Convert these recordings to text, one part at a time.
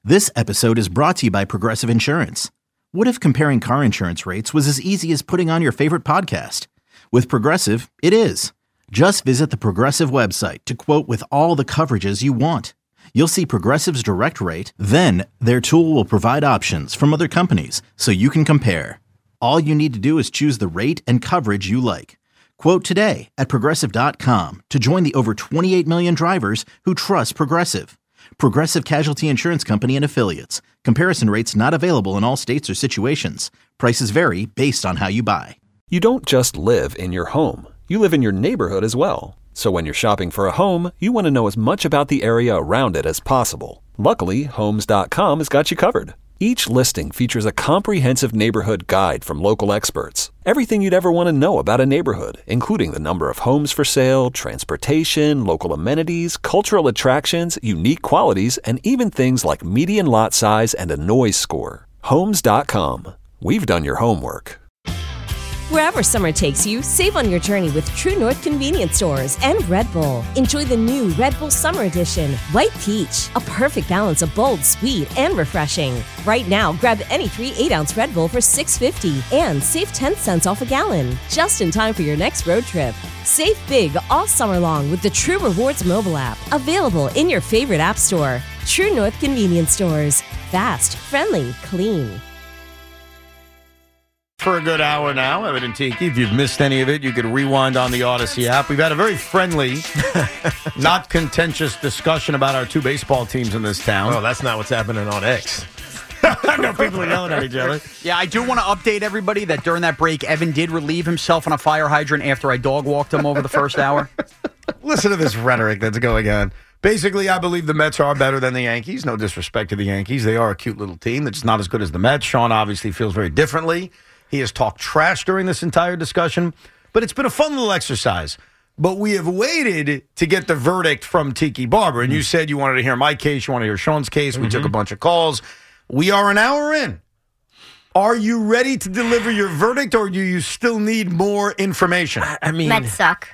This episode is brought to you by Progressive Insurance. What if comparing car insurance rates was as easy as putting on your favorite podcast? With Progressive, it is. Just visit the Progressive website to quote with all the coverages you want. You'll see Progressive's direct rate, then their tool will provide options from other companies so you can compare. All you need to do is choose the rate and coverage you like. Quote today at Progressive.com to join the over 28 million drivers who trust Progressive. Progressive Casualty Insurance Company and Affiliates. Comparison rates not available in all states or situations. Prices vary based on how you buy. You don't just live in your home. You live in your neighborhood as well. So when you're shopping for a home, you want to know as much about the area around it as possible. Luckily, Homes.com has got you covered. Each listing features a comprehensive neighborhood guide from local experts. Everything you'd ever want to know about a neighborhood, including the number of homes for sale, transportation, local amenities, cultural attractions, unique qualities, and even things like median lot size and a noise score. Homes.com. We've done your homework. Wherever summer takes you, save on your journey with True North Convenience Stores and Red Bull. Enjoy the new Red Bull Summer Edition, White Peach, a perfect balance of bold, sweet, and refreshing. Right now, grab any 3 8-ounce Red Bull for $6.50 and save 10 cents off a gallon, just in time for your next road trip. Save big all summer long with the True Rewards mobile app, available in your favorite app store. True North Convenience Stores. Fast, friendly, clean. For a good hour now, Evan and Tiki. If you've missed any of it, you could rewind on the Odyssey app. We've had a very friendly, not contentious discussion about our two baseball teams in this town. Oh, that's not what's happening on X. I know people are yelling at each other. Yeah, I do want to update everybody that during that break, Evan did relieve himself on a fire hydrant after I dog walked him over the first hour. Listen to this rhetoric that's going on. Basically, I believe the Mets are better than the Yankees. No disrespect to the Yankees. They are a cute little team that's not as good as the Mets. Sean obviously feels very differently. He has talked trash during this entire discussion, but it's been a fun little exercise. But we have waited to get the verdict from Tiki Barber. And you said you wanted to hear my case, you want to hear Sean's case. We took a bunch of calls. We are an hour in. Are you ready to deliver your verdict, or do you still need more information? I mean, Mets suck.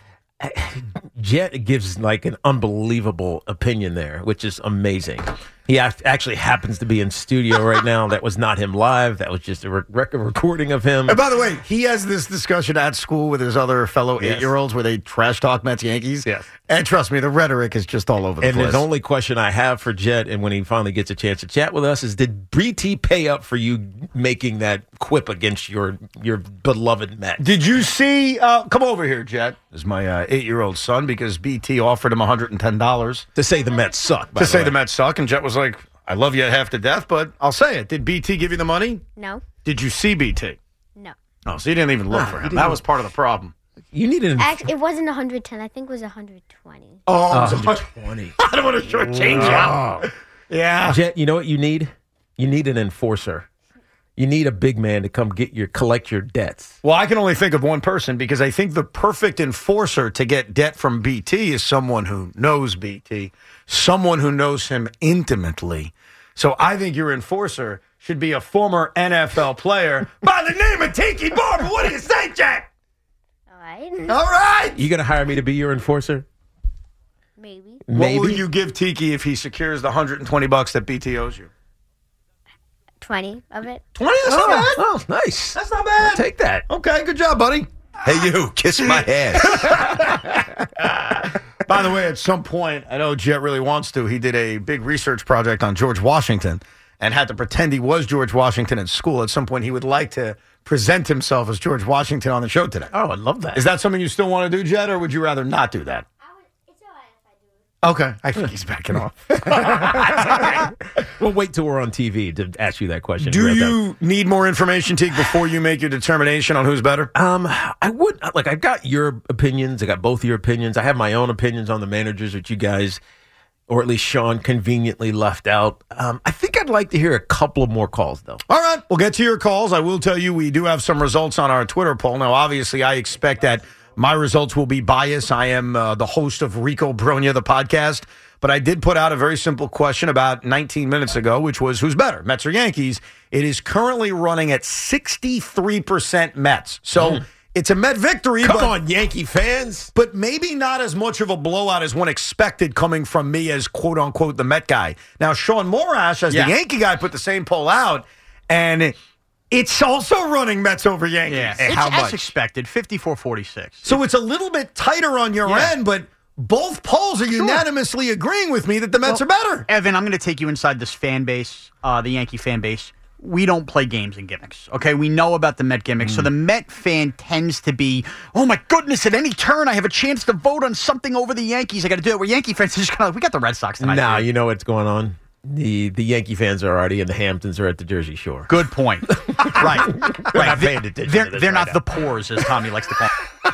Jet gives like an unbelievable opinion there, which is amazing. He actually happens to be in studio right now. That was not him live. That was just a recording of him. And by the way, he has this discussion at school with his other fellow 8-year-olds where they trash talk Mets Yankees. Yes. And trust me, the rhetoric is just all over the place. And the only question I have for Jet, and when he finally gets a chance to chat with us, is did BT pay up for you making that quip against your beloved Mets? Did you see, come over here, Jet. This is my 8-year-old son, because BT offered him $110. To say the Mets suck, by To the say way. the Mets suck, and Jet was like, I love you half to death, but I'll say it. Did BT give you the money? No. Did you see BT? No. Oh, so you didn't even look for him. That was part of the problem. You need an... Actually, it wasn't 110. I think it was 120. Oh, 120. I don't want to shortchange you. Yeah. Jet, you know what you need? You need an enforcer. You need a big man to come collect your debts. Well, I can only think of one person, because I think the perfect enforcer to get debt from BT is someone who knows BT, someone who knows him intimately. So I think your enforcer should be a former NFL player by the name of Tiki Barber. What do you say, Jack? All right. All right. You going to hire me to be your enforcer? Maybe. What will you give Tiki if he secures the $120 that BT owes you? 20 of it. 20? That's not bad. Oh, nice. That's not bad. I'll take that. Okay, good job, buddy. Hey, you, kiss my ass. By the way, at some point, I know Jet really wants to, he did a big research project on George Washington and had to pretend he was George Washington at school. At some point, he would like to present himself as George Washington on the show today. Oh, I love that. Is that something you still want to do, Jet, or would you rather not do that? It's all right if I do it. Okay. I think he's backing off. We'll wait till we're on TV to ask you that question. Do you need more information, Teague, before you make your determination on who's better? I would, like, I've got your opinions. I got both of your opinions. I have my own opinions on the managers, which you guys, or at least Sean, conveniently left out. I think I'd like to hear a couple of more calls, though. All right. We'll get to your calls. I will tell you we do have some results on our Twitter poll. Now, obviously, I expect that my results will be biased. I am the host of Rico Bronya, the podcast. But I did put out a very simple question about 19 minutes ago, which was who's better, Mets or Yankees? It is currently running at 63% Mets. So It's a Met victory. Come on, Yankee fans. But maybe not as much of a blowout as one expected coming from me as quote-unquote the Met guy. Now, Sean Morash, as the Yankee guy, put the same poll out, and it's also running Mets over Yankees. Yeah, How it's much? as expected, 54-46. So it's a little bit tighter on your end, but both polls are unanimously agreeing with me that the Mets are better. Evan, I'm going to take you inside this fan base, the Yankee fan base. We don't play games and gimmicks, okay? We know about the Met gimmicks. So the Met fan tends to be, oh, my goodness, at any turn I have a chance to vote on something over the Yankees. I got to do it. Where Yankee fans are just kind of, we got the Red Sox tonight. Now, you know what's going on? The Yankee fans are already in the Hamptons or at the Jersey Shore. Good point. Right. They're not paying attention to this They're right not now. the pores, as Tommy likes to call them.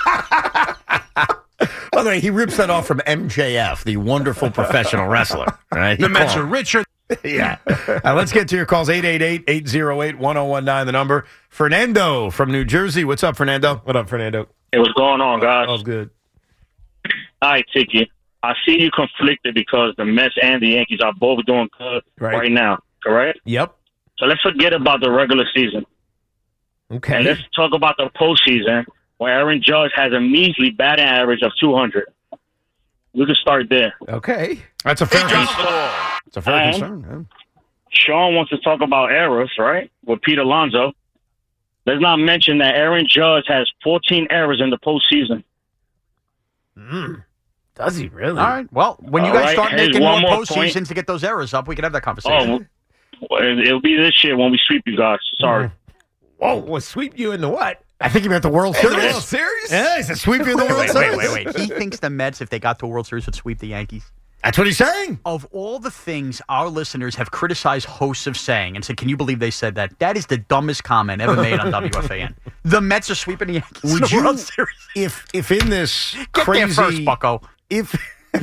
By the way, he rips that off from MJF, the wonderful professional wrestler. Right? The Mets are richer. Yeah. Let's get to your calls. 888-808-1019, the number. Fernando from New Jersey. What's up, Fernando? What up, Fernando? Hey, what's going on, guys? All's good. All right, Tiki. I see you conflicted because the Mets and the Yankees are both doing good right now, correct? Yep. So let's forget about the regular season. Okay. And let's talk about the postseason, where Aaron Judge has a measly batting average of 200. We can start there. Okay. That's a fair concern. It's a fair concern. Sean wants to talk about errors, right, with Pete Alonso. Let's not mention that Aaron Judge has 14 errors in the postseason. Does he really? All right. Well, when you All guys right, start here's making more one more postseasons point. to get those errors up, we can have that conversation. It'll be this year when we sweep you guys. Sorry. Whoa, we'll sweep you into what? I think he meant the World The Series. World Series? Yeah, he said sweep you in the World Series. Wait. He thinks the Mets, if they got to a World Series, would sweep the Yankees. That's what he's saying. Of all the things our listeners have criticized hosts of saying and said, can you believe they said that? That is the dumbest comment ever made on WFAN. The Mets are sweeping the Yankees in the World Series. If in this Get crazy there first, bucko. If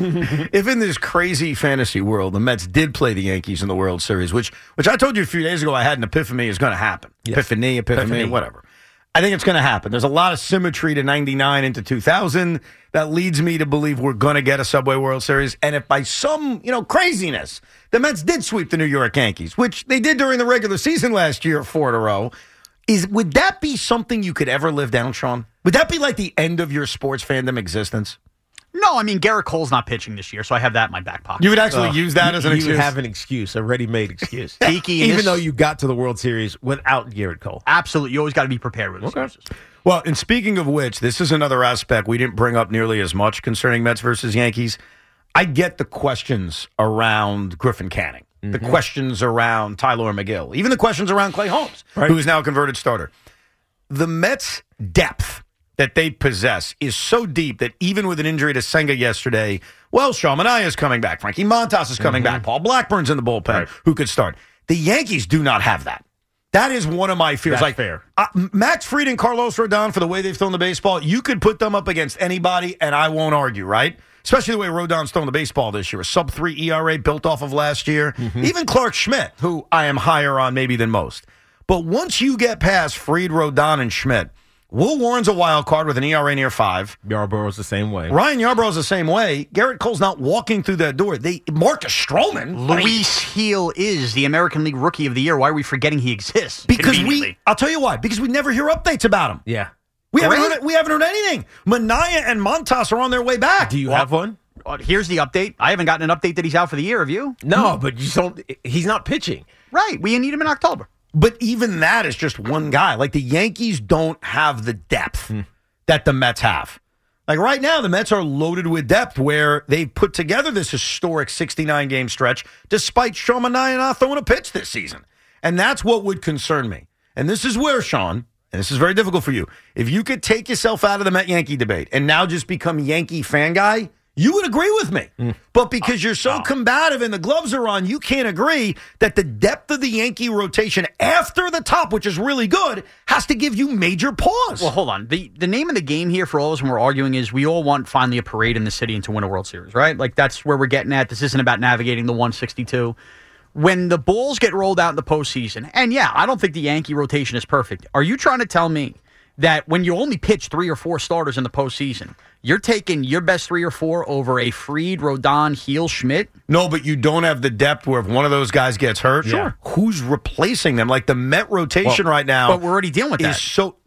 in this crazy fantasy world, the Mets did play the Yankees in the World Series, which I told you a few days ago I had an epiphany is going to happen. Yes. Epiphany, whatever. I think it's going to happen. There's a lot of symmetry to 99 into 2000 that leads me to believe we're going to get a Subway World Series. And if by some, craziness, the Mets did sweep the New York Yankees, which they did during the regular season last year, 4 in a row, would that be something you could ever live down, Sean? Would that be like the end of your sports fandom existence? No, I mean, Garrett Cole's not pitching this year, so I have that in my back pocket. You would actually use that as an excuse? You have an excuse, a ready-made excuse. Tiki, Even though you got to the World Series without Garrett Cole. Absolutely. You always got to be prepared with excuses. Well, and speaking of which, this is another aspect we didn't bring up nearly as much concerning Mets versus Yankees. I get the questions around Griffin Canning, the questions around Tyler McGill, even the questions around Clay Holmes, who is now a converted starter. The Mets' depth that they possess is so deep that even with an injury to Senga yesterday, Sean Manaea is coming back. Frankie Montas is coming back. Paul Blackburn's in the bullpen who could start. The Yankees do not have that. That is one of my fears. That's fair. Max Fried and Carlos Rodon, for the way they've thrown the baseball, you could put them up against anybody, and I won't argue, right? Especially the way Rodon's thrown the baseball this year. A sub-3 ERA built off of last year. Even Clark Schmidt, who I am higher on maybe than most. But once you get past Fried, Rodon, and Schmidt, Will Warren's a wild card with an ERA near 5. Yarborough's the same way. Ryan Yarborough's the same way. Garrett Cole's not walking through that door. Marcus Stroman. Luis Heel is the American League Rookie of the Year. Why are we forgetting he exists? Because I'll tell you why. Because we never hear updates about him. Yeah. We haven't heard anything. Manaea and Montas are on their way back. Do you have one? Here's the update. I haven't gotten an update that he's out for the year. Have you? No, but he's not pitching. Right. We need him in October. But even that is just one guy. Like, the Yankees don't have the depth that the Mets have. Like, right now, the Mets are loaded with depth where they've put together this historic 69-game stretch despite Sean Manaea not throwing a pitch this season. And that's what would concern me. And this is where, Sean, and this is very difficult for you, if you could take yourself out of the Met-Yankee debate and now just become Yankee fan guy, you would agree with me. But because you're so combative and the gloves are on, you can't agree that the depth of the Yankee rotation after the top, which is really good, has to give you major pause. Well, hold on. The name of the game here for all of us when we're arguing is we all want finally a parade in the city and to win a World Series, right? Like, that's where we're getting at. This isn't about navigating the 162. When the balls get rolled out in the postseason, and yeah, I don't think the Yankee rotation is perfect. Are you trying to tell me that when you only pitch 3 or 4 starters in the postseason, you're taking your best 3 or 4 over a Fried, Rodon, Heel, Schmidt? No, but you don't have the depth where if one of those guys gets hurt, who's replacing them? Like, the Met rotation right now. But we're already dealing with that. So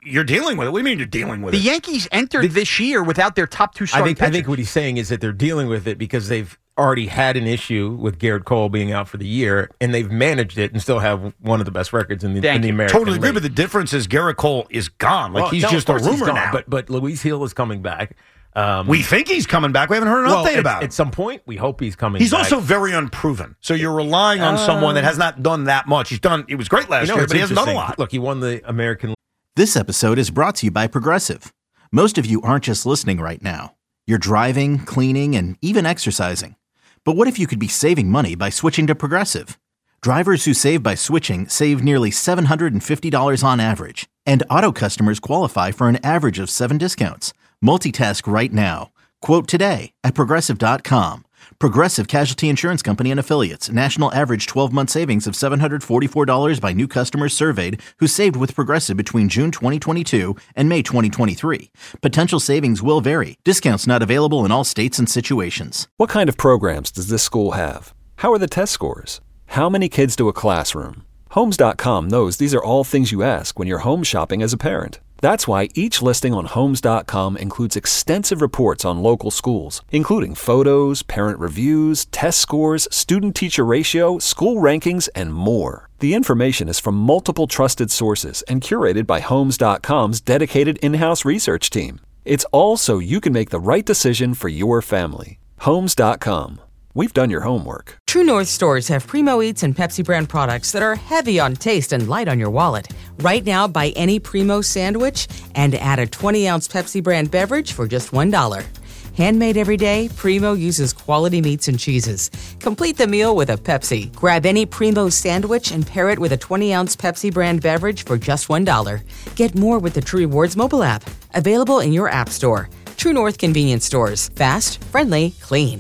you're dealing with it. What do you mean you're dealing with The it? Yankees entered this year without their top two starting I think what he's saying is that they're dealing with it because they've already had an issue with Garrett Cole being out for the year, and they've managed it and still have one of the best records in the American Totally agree, League. but the difference is Garrett Cole is gone. Like, he's no, just of a course he's rumor gone, now. But Luis Hill is coming back. We think he's coming back. We haven't heard an update about him. At some point, we hope he's coming He's back. also very unproven. So you're relying on someone that has not done that much. He was great last year, it's but he hasn't done a interesting. lot. Look, he won the American League. This episode is brought to you by Progressive. Most of you aren't just listening right now. You're driving, cleaning, and even exercising. But what if you could be saving money by switching to Progressive? Drivers who save by switching save nearly $750 on average. And auto customers qualify for an average of 7 discounts. Multitask right now. Quote today at Progressive.com. Progressive Casualty Insurance Company and Affiliates. National average 12-month savings of $744 by new customers surveyed who saved with Progressive between June 2022 and May 2023. Potential savings will vary. Discounts not available in all states and situations. What kind of programs does this school have? How are the test scores? How many kids do a classroom? Homes.com knows these are all things you ask when you're home shopping as a parent. That's why each listing on Homes.com includes extensive reports on local schools, including photos, parent reviews, test scores, student-teacher ratio, school rankings, and more. The information is from multiple trusted sources and curated by Homes.com's dedicated in-house research team. It's all so you can make the right decision for your family. Homes.com. We've done your homework. True North stores have Primo Eats and Pepsi brand products that are heavy on taste and light on your wallet. Right now, buy any Primo sandwich and add a 20-ounce Pepsi brand beverage for just $1. Handmade every day, Primo uses quality meats and cheeses. Complete the meal with a Pepsi. Grab any Primo sandwich and pair it with a 20-ounce Pepsi brand beverage for just $1. Get more with the True Rewards mobile app. Available in your app store. True North convenience stores. Fast, friendly, clean.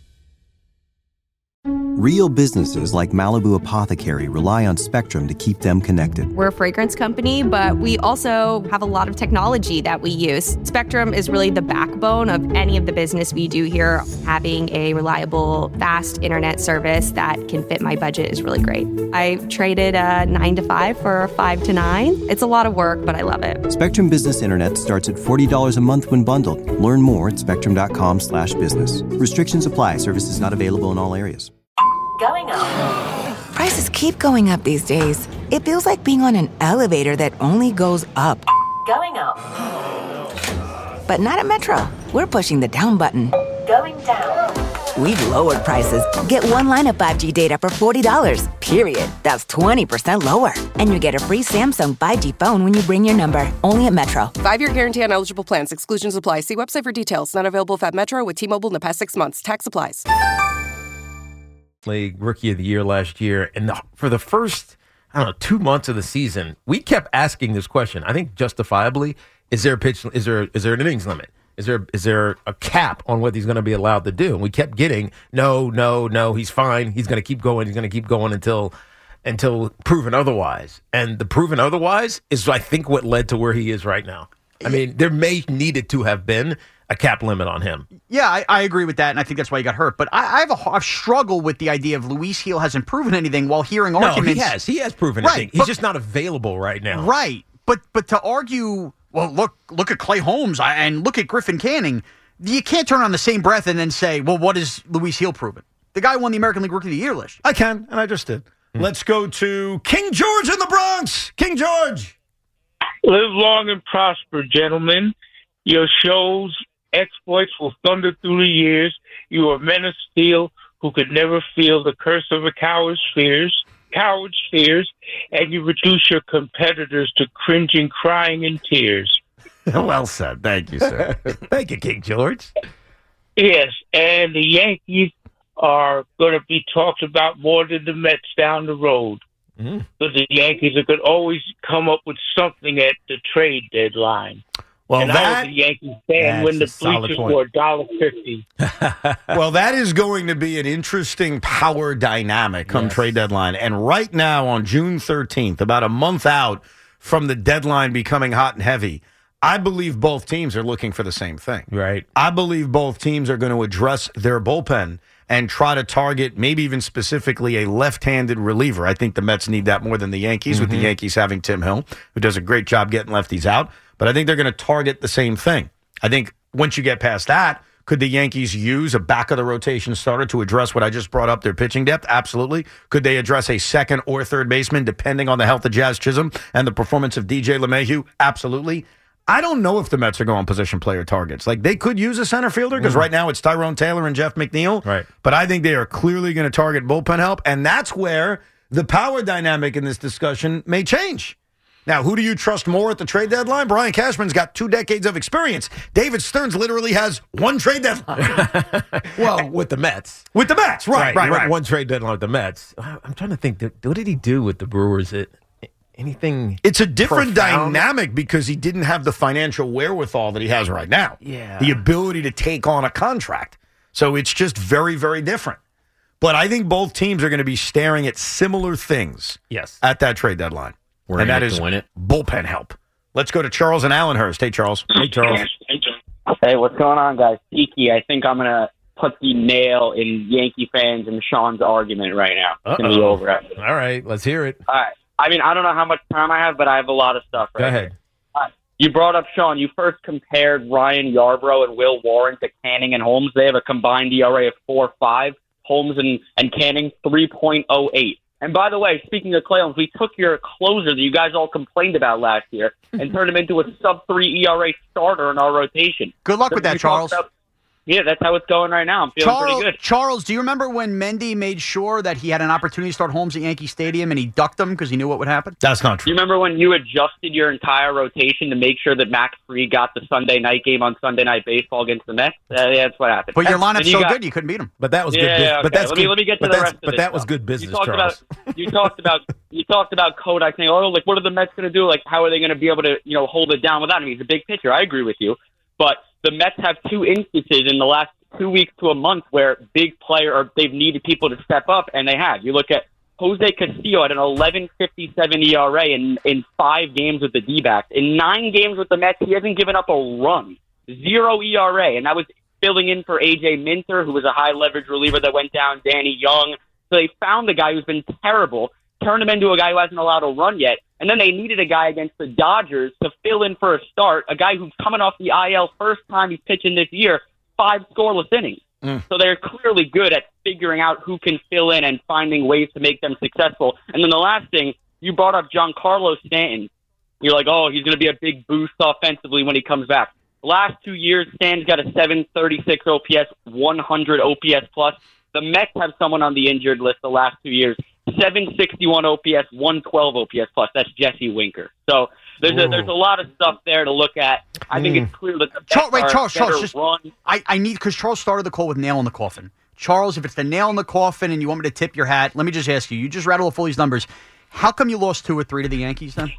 Real businesses like Malibu Apothecary rely on Spectrum to keep them connected. We're a fragrance company, but we also have a lot of technology that we use. Spectrum is really the backbone of any of the business we do here. Having a reliable, fast internet service that can fit my budget is really great. I traded a 9 to 5 for a 5 to 9. It's a lot of work, but I love it. Spectrum Business Internet starts at $40 a month when bundled. Learn more at spectrum.com/business. Restrictions apply. Services not available in all areas. Going up. Prices keep going up these days. It feels like being on an elevator that only goes up. Going up. But not at Metro. We're pushing the down button. Going down. We've lowered prices. Get one line of 5G data for $40, period. That's 20% lower. And you get a free Samsung 5G phone when you bring your number. Only at Metro. 5-year guarantee on eligible plans. Exclusions apply. See website for details. Not available at Metro with T-Mobile in the past 6 months. Tax applies. League Rookie of the Year last year, and for the first 2 months of the season, we kept asking this question. I think justifiably: is there a pitch? Is there an innings limit? Is there a cap on what he's going to be allowed to do? And we kept getting no. He's fine. He's going to keep going. He's going to keep going until proven otherwise. And the proven otherwise is, I think, what led to where he is right now. I mean, there needed to have been a cap limit on him. Yeah, I agree with that, and I think that's why he got hurt. But I've struggled with the idea of Luis Hill hasn't proven anything while hearing arguments. He has proven anything. He's just not available right now. Right, but to argue, well, look at Clay Holmes and look at Griffin Canning, you can't turn on the same breath and then say, well, what is Luis Hill proven? The guy won the American League Rookie of the Year list. I can, and I just did. Let's go to King George in the Bronx. King George. Live long and prosper, gentlemen. Your show's exploits will thunder through the years. You are men of steel who could never feel the curse of a coward's fears, and you reduce your competitors to cringing, crying, and tears. Well said. Thank you, sir. Thank you, King George. Yes, and the Yankees are going to be talked about more than the Mets down the road. Because the Yankees could always come up with something at the trade deadline. Well, and I was a Yankees fan when the bleachers were $1.50. Well, that is going to be an interesting power dynamic come trade deadline. And right now on June 13th, about a month out from the deadline becoming hot and heavy, I believe both teams are looking for the same thing. Right. I believe both teams are going to address their bullpen. and try to target maybe even specifically a left-handed reliever. I think the Mets need that more than the Yankees, with the Yankees having Tim Hill, who does a great job getting lefties out. But I think they're going to target the same thing. I think once you get past that, could the Yankees use a back-of-the-rotation starter to address what I just brought up, their pitching depth? Absolutely. Could they address a second or third baseman, depending on the health of Jazz Chisholm and the performance of DJ LeMahieu? Absolutely. I don't know if the Mets are going position player targets. Like, they could use a center fielder, because right now it's Tyrone Taylor and Jeff McNeil. Right. But I think they are clearly going to target bullpen help, and that's where the power dynamic in this discussion may change. Now, who do you trust more at the trade deadline? Brian Cashman's got 2 decades of experience. David Stearns literally has 1 trade deadline. Well, with the Mets. With the Mets, right. One trade deadline with the Mets. I'm trying to think, what did he do with the Brewers? Anything? It's a different profound? dynamic because he didn't have the financial wherewithal that he has right now. Yeah. The ability to take on a contract. So it's just very, very different. But I think both teams are going to be staring at similar things at that trade deadline. And that is bullpen help. Let's go to Charles and Allenhurst. Hey, Charles. Hey, Charles. Hey, what's going on, guys? Tiki, I think I'm going to put the nail in Yankee fans and Sean's argument right now. It's going to be over. All right, let's hear it. All right. I mean, I don't know how much time I have, but I have a lot of stuff. Go ahead. You brought up, Sean, you first compared Ryan Yarbrough and Will Warren to Canning and Holmes. They have a combined ERA of 4.5. Holmes and Canning, 3.08. And by the way, speaking of Clay Holmes, we took your closer that you guys all complained about last year and turned him into a sub-3 ERA starter in our rotation. Good luck with that, Charles. Yeah, that's how it's going right now. I'm feeling pretty good. Charles, do you remember when Mendy made sure that he had an opportunity to start Holmes at Yankee Stadium and he ducked him because he knew what would happen? That's not true. You remember when you adjusted your entire rotation to make sure that Max Fried got the Sunday night game on Sunday Night Baseball against the Mets? Yeah, that's what happened. But your lineup's so good, you couldn't beat him. But that was good. Yeah, But that's let me get to the rest of it. But that was good business, Charles. You talked about Kodak saying, "Oh, like what are the Mets going to do? Like how are they going to be able to, hold it down without him?" He's a big pitcher. I agree with you, but the Mets have 2 instances in the last 2 weeks to a month where big player or they've needed people to step up, and they have. You look at Jose Castillo at an 11.57 ERA in 5 games with the D-backs. In 9 games with the Mets, he hasn't given up a run. 0 ERA, and that was filling in for A.J. Minter, who was a high-leverage reliever that went down, Danny Young. So they found a guy who's been terrible, turned him into a guy who hasn't allowed a run yet, and then they needed a guy against the Dodgers to fill in for a start, a guy who's coming off the IL first time he's pitching this year, 5 scoreless innings. So they're clearly good at figuring out who can fill in and finding ways to make them successful. And then the last thing, you brought up Giancarlo Stanton. You're like, oh, he's going to be a big boost offensively when he comes back. The last 2 years, Stanton's got a 736 OPS, 100 OPS plus. The Mets have someone on the injured list the last 2 years, 761 OPS, 112 OPS plus. That's Jesse Winker. So there's a lot of stuff there to look at. I think it's clear that the Charles, run. I need, because Charles started the call with nail in the coffin. Charles, if it's the nail in the coffin and you want me to tip your hat, let me just ask you. You just rattled off all these numbers. How come you lost 2 or 3 to the Yankees then?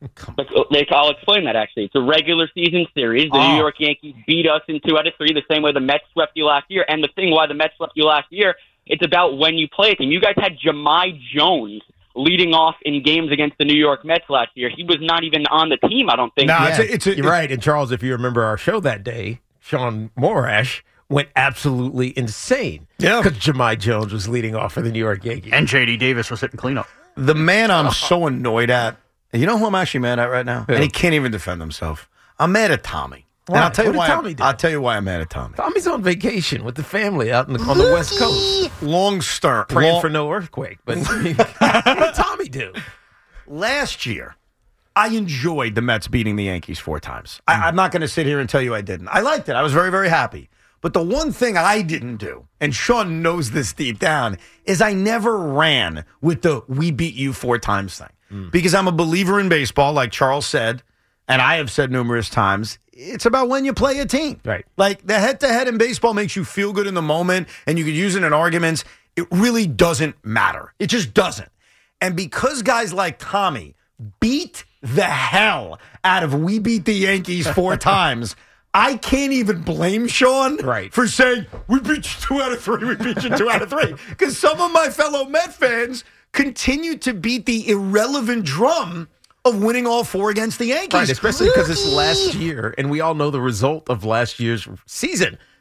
I'll explain that, actually. It's a regular season series. The New York Yankees beat us in 2 out of 3, the same way the Mets swept you last year. And the thing why the Mets swept you last year, it's about when you play a team. You guys had Jahmai Jones leading off in games against the New York Mets last year. He was not even on the team, I don't think. No, you're right. And Charles, if you remember our show that day, Sean Morash went absolutely insane. Yeah. Because Jahmai Jones was leading off for the New York Yankees. And J.D. Davis was hitting cleanup. The man I'm so annoyed at, you know who I'm actually mad at right now? Who? And he can't even defend himself. I'm mad at Tommy. Why? And I'll tell you What did Tommy do? I'll tell you why I'm mad at Tommy. Tommy's on vacation with the family out on the West Coast. Long stern. Praying for no earthquake. But what did Tommy do? Last year, I enjoyed the Mets beating the Yankees 4 times. I'm not going to sit here and tell you I didn't. I liked it. I was very, very happy. But the one thing I didn't do, and Sean knows this deep down, is I never ran with the we beat you 4 times thing. Because I'm a believer in baseball, like Charles said, and I have said numerous times, it's about when you play a team. Right. Like the head-to-head in baseball makes you feel good in the moment, and you could use it in arguments. It really doesn't matter. It just doesn't. And because guys like Tommy beat the hell out of we beat the Yankees 4 times, I can't even blame Sean for saying, we beat you 2 out of 3, we beat you 2 out of 3. Because some of my fellow Met fans continue to beat the irrelevant drum of winning all 4 against the Yankees. Right, especially because it's last year, and we all know the result of last year's season.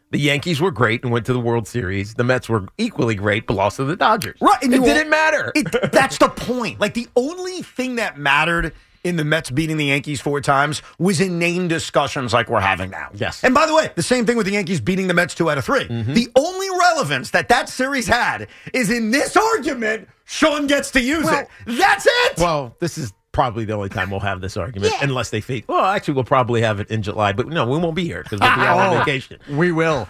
The Yankees were great and went to the World Series. The Mets were equally great, but lost to the Dodgers. Right. And it didn't matter. That's the point. Like, the only thing that mattered in the Mets beating the Yankees 4 times was in name discussions like we're having now. Yes. And by the way, the same thing with the Yankees beating the Mets 2 out of 3. Mm-hmm. The only relevance that series had is in this argument, Sean gets to use it. That's it. Well, this is probably the only time we'll have this argument, unless they think, well, actually, we'll probably have it in July. But no, we won't be here because we'll be out on vacation. We will.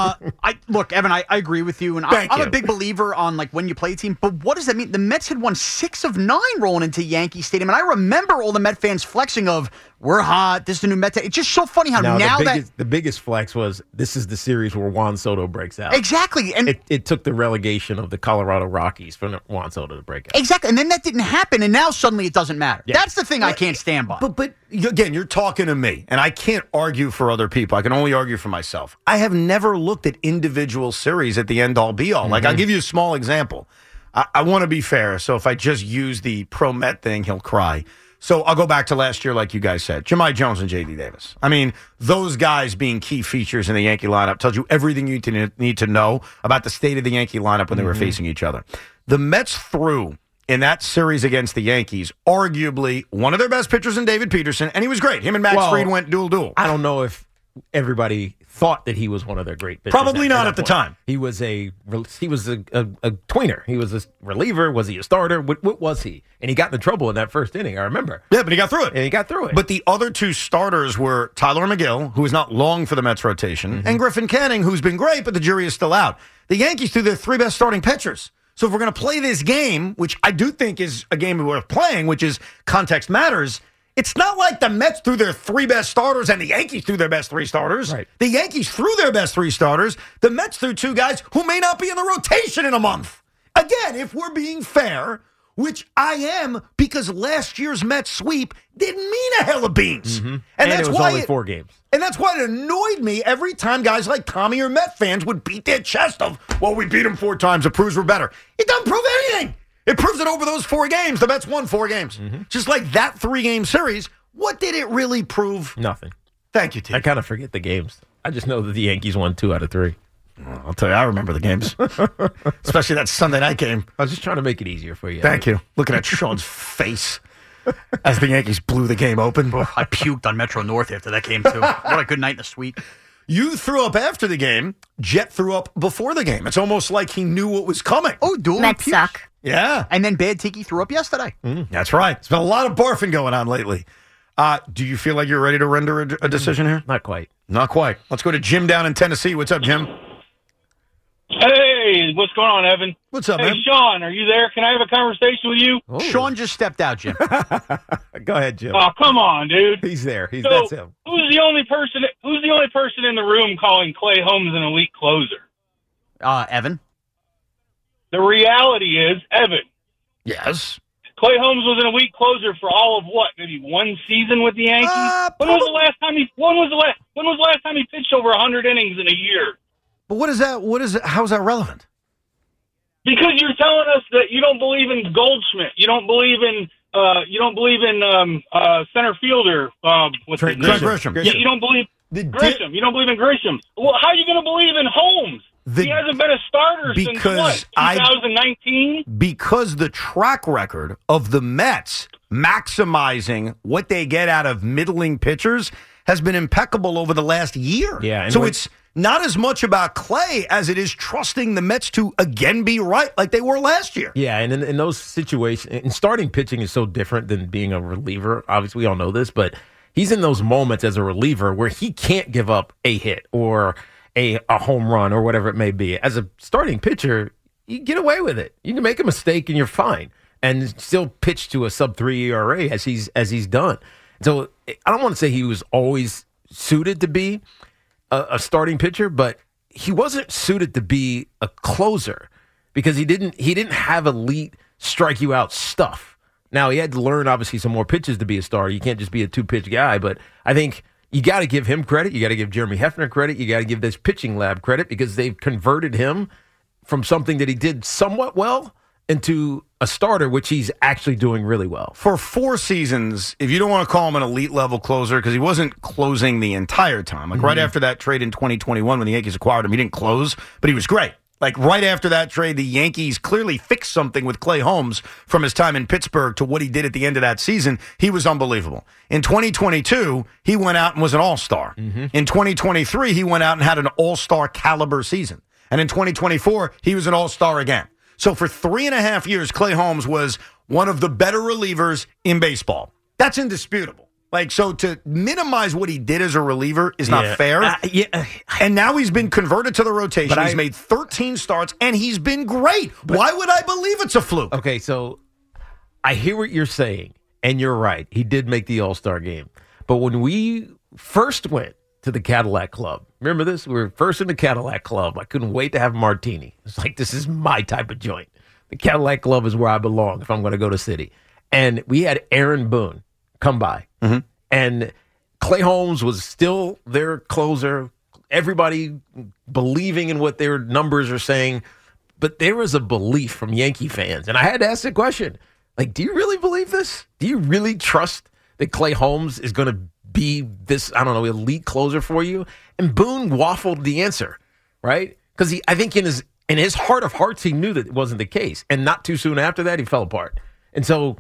Look, Evan, I agree with you. And I'm a big believer on, like, when you play a team. But what does that mean? The Mets had won 6 of 9 rolling into Yankee Stadium. And I remember all the Met fans flexing of, we're hot, this is the new Met. It's just so funny how the biggest flex was, this is the series where Juan Soto breaks out. Exactly. And it took the relegation of the Colorado Rockies for Juan Soto to break out. Exactly. And then that didn't happen. And now suddenly it doesn't matter. Yeah. That's the thing I can't stand by. But again, you're talking to me, and I can't argue for other people. I can only argue for myself. I have never looked at individual series at the end-all, be-all. Mm-hmm. Like, I'll give you a small example. I want to be fair, so if I just use the pro-Met thing, he'll cry. So I'll go back to last year, like you guys said. Jahmai Jones and J.D. Davis. I mean, those guys being key features in the Yankee lineup tells you everything you need to know about the state of the Yankee lineup when they were facing each other. The Mets threw in that series against the Yankees, arguably one of their best pitchers in David Peterson, and he was great. Him and Max Fried went duel. I don't know if everybody thought that he was one of their great pitchers. Probably not at the time. He was a tweener. He was a reliever. Was he a starter? What was he? And he got into trouble in that first inning, I remember. Yeah, but he got through it. But But the other 2 starters were Tyler McGill, who is not long for the Mets rotation, and Griffin Canning, who's been great, but the jury is still out. The Yankees threw their 3 best starting pitchers. So if we're going to play this game, which I do think is a game worth playing, which is context matters, it's not like the Mets threw their 3 best starters and the Yankees threw their best 3 starters. Right. The Yankees threw their best 3 starters. The Mets threw 2 guys who may not be in the rotation in a month. Again, if we're being fair, which I am, because last year's Mets sweep didn't mean a hell of beans. and that's it was why only 4 games. And that's why it annoyed me every time guys like Tommy or Met fans would beat their chest of, well, we beat them 4 times, it proves we're better. It doesn't prove anything. It proves that over those 4 games, the Mets won 4 games. Just like that 3-game series, what did it really prove? Nothing. Thank you, T. I kind of forget the games. I just know that the Yankees won 2 out of 3. I'll tell you, I remember the games. Especially that Sunday night game. I was just trying to make it easier for you. Thank you. Looking at Sean's face as the Yankees blew the game open. I puked on Metro North after that game, too. What a good night in the suite. You threw up after the game. Jet threw up before the game. It's almost like he knew what was coming. Oh, dual Mets suck. Yeah. And then Bad Tiki threw up yesterday. That's right. There's been a lot of barfing going on lately. Do you feel like you're ready to render a decision here? Not quite. Not quite. Let's go to Jim down in Tennessee. What's up, Jim? Hey, what's going on, Evan? What's up, man? man? Sean, are you there? Can I have a conversation with you? Oh. Sean just stepped out, Jim. Go ahead, Jim. Oh, come on, dude. He's there. That's him. Who's the only person in the room calling Clay Holmes an elite closer? Evan. The reality is, Evan. Yes. Clay Holmes was an elite closer for all of what? Maybe 1 season with the Yankees. When was the last time he pitched over 100 innings in a year? But how is that relevant? Because you're telling us that you don't believe in Goldschmidt. You don't believe in center fielder. What's his name? Grisham. Yeah, you don't believe Grisham. You don't believe in Grisham. Well, how are you going to believe in Holmes? He hasn't been a starter since what? 2019? Because the track record of the Mets maximizing what they get out of middling pitchers has been impeccable over the last year. Yeah. So it's not as much about Clay as it is trusting the Mets to again be right like they were last year. Yeah, and in those situations, and starting pitching is so different than being a reliever. Obviously, we all know this, but he's in those moments as a reliever where he can't give up a hit or a home run or whatever it may be. As a starting pitcher, you get away with it. You can make a mistake and you're fine and still pitch to a sub-3 ERA as he's done. So I don't want to say he was always suited to be a starting pitcher, but he wasn't suited to be a closer because he didn't have elite strike you out stuff. Now, he had to learn, obviously, some more pitches to be a starter. You can't just be a 2-pitch guy, but I think you got to give him credit. You got to give Jeremy Hefner credit. You got to give this pitching lab credit because they've converted him from something that he did somewhat well into a starter, which he's actually doing really well. For 4 seasons, if you don't want to call him an elite level closer, because he wasn't closing the entire time. Like right after that trade in 2021 when the Yankees acquired him, he didn't close, but he was great. Like right after that trade, the Yankees clearly fixed something with Clay Holmes from his time in Pittsburgh to what he did at the end of that season. He was unbelievable. In 2022, he went out and was an all-star. In 2023, he went out and had an all-star caliber season. And in 2024, he was an all-star again. So for 3.5 years, Clay Holmes was one of the better relievers in baseball. That's indisputable. Like, so to minimize what he did as a reliever is not fair. And now he's been converted to the rotation. He's made 13 starts, and he's been great. Why would I believe it's a fluke? Okay, so I hear what you're saying, and you're right. He did make the All-Star game. But when we first went to the Cadillac Club, remember this? We were first in the Cadillac Club. I couldn't wait to have a martini. It's like, this is my type of joint. The Cadillac Club is where I belong if I'm going to go to City. And we had Aaron Boone come by. And Clay Holmes was still their closer. Everybody believing in what their numbers are saying. But there was a belief from Yankee fans. And I had to ask the question, like, do you really believe this? Do you really trust that Clay Holmes is going to be this, I don't know, elite closer for you? And Boone waffled the answer, right? Because I think in his heart of hearts, he knew that it wasn't the case. And not too soon after that, he fell apart. And so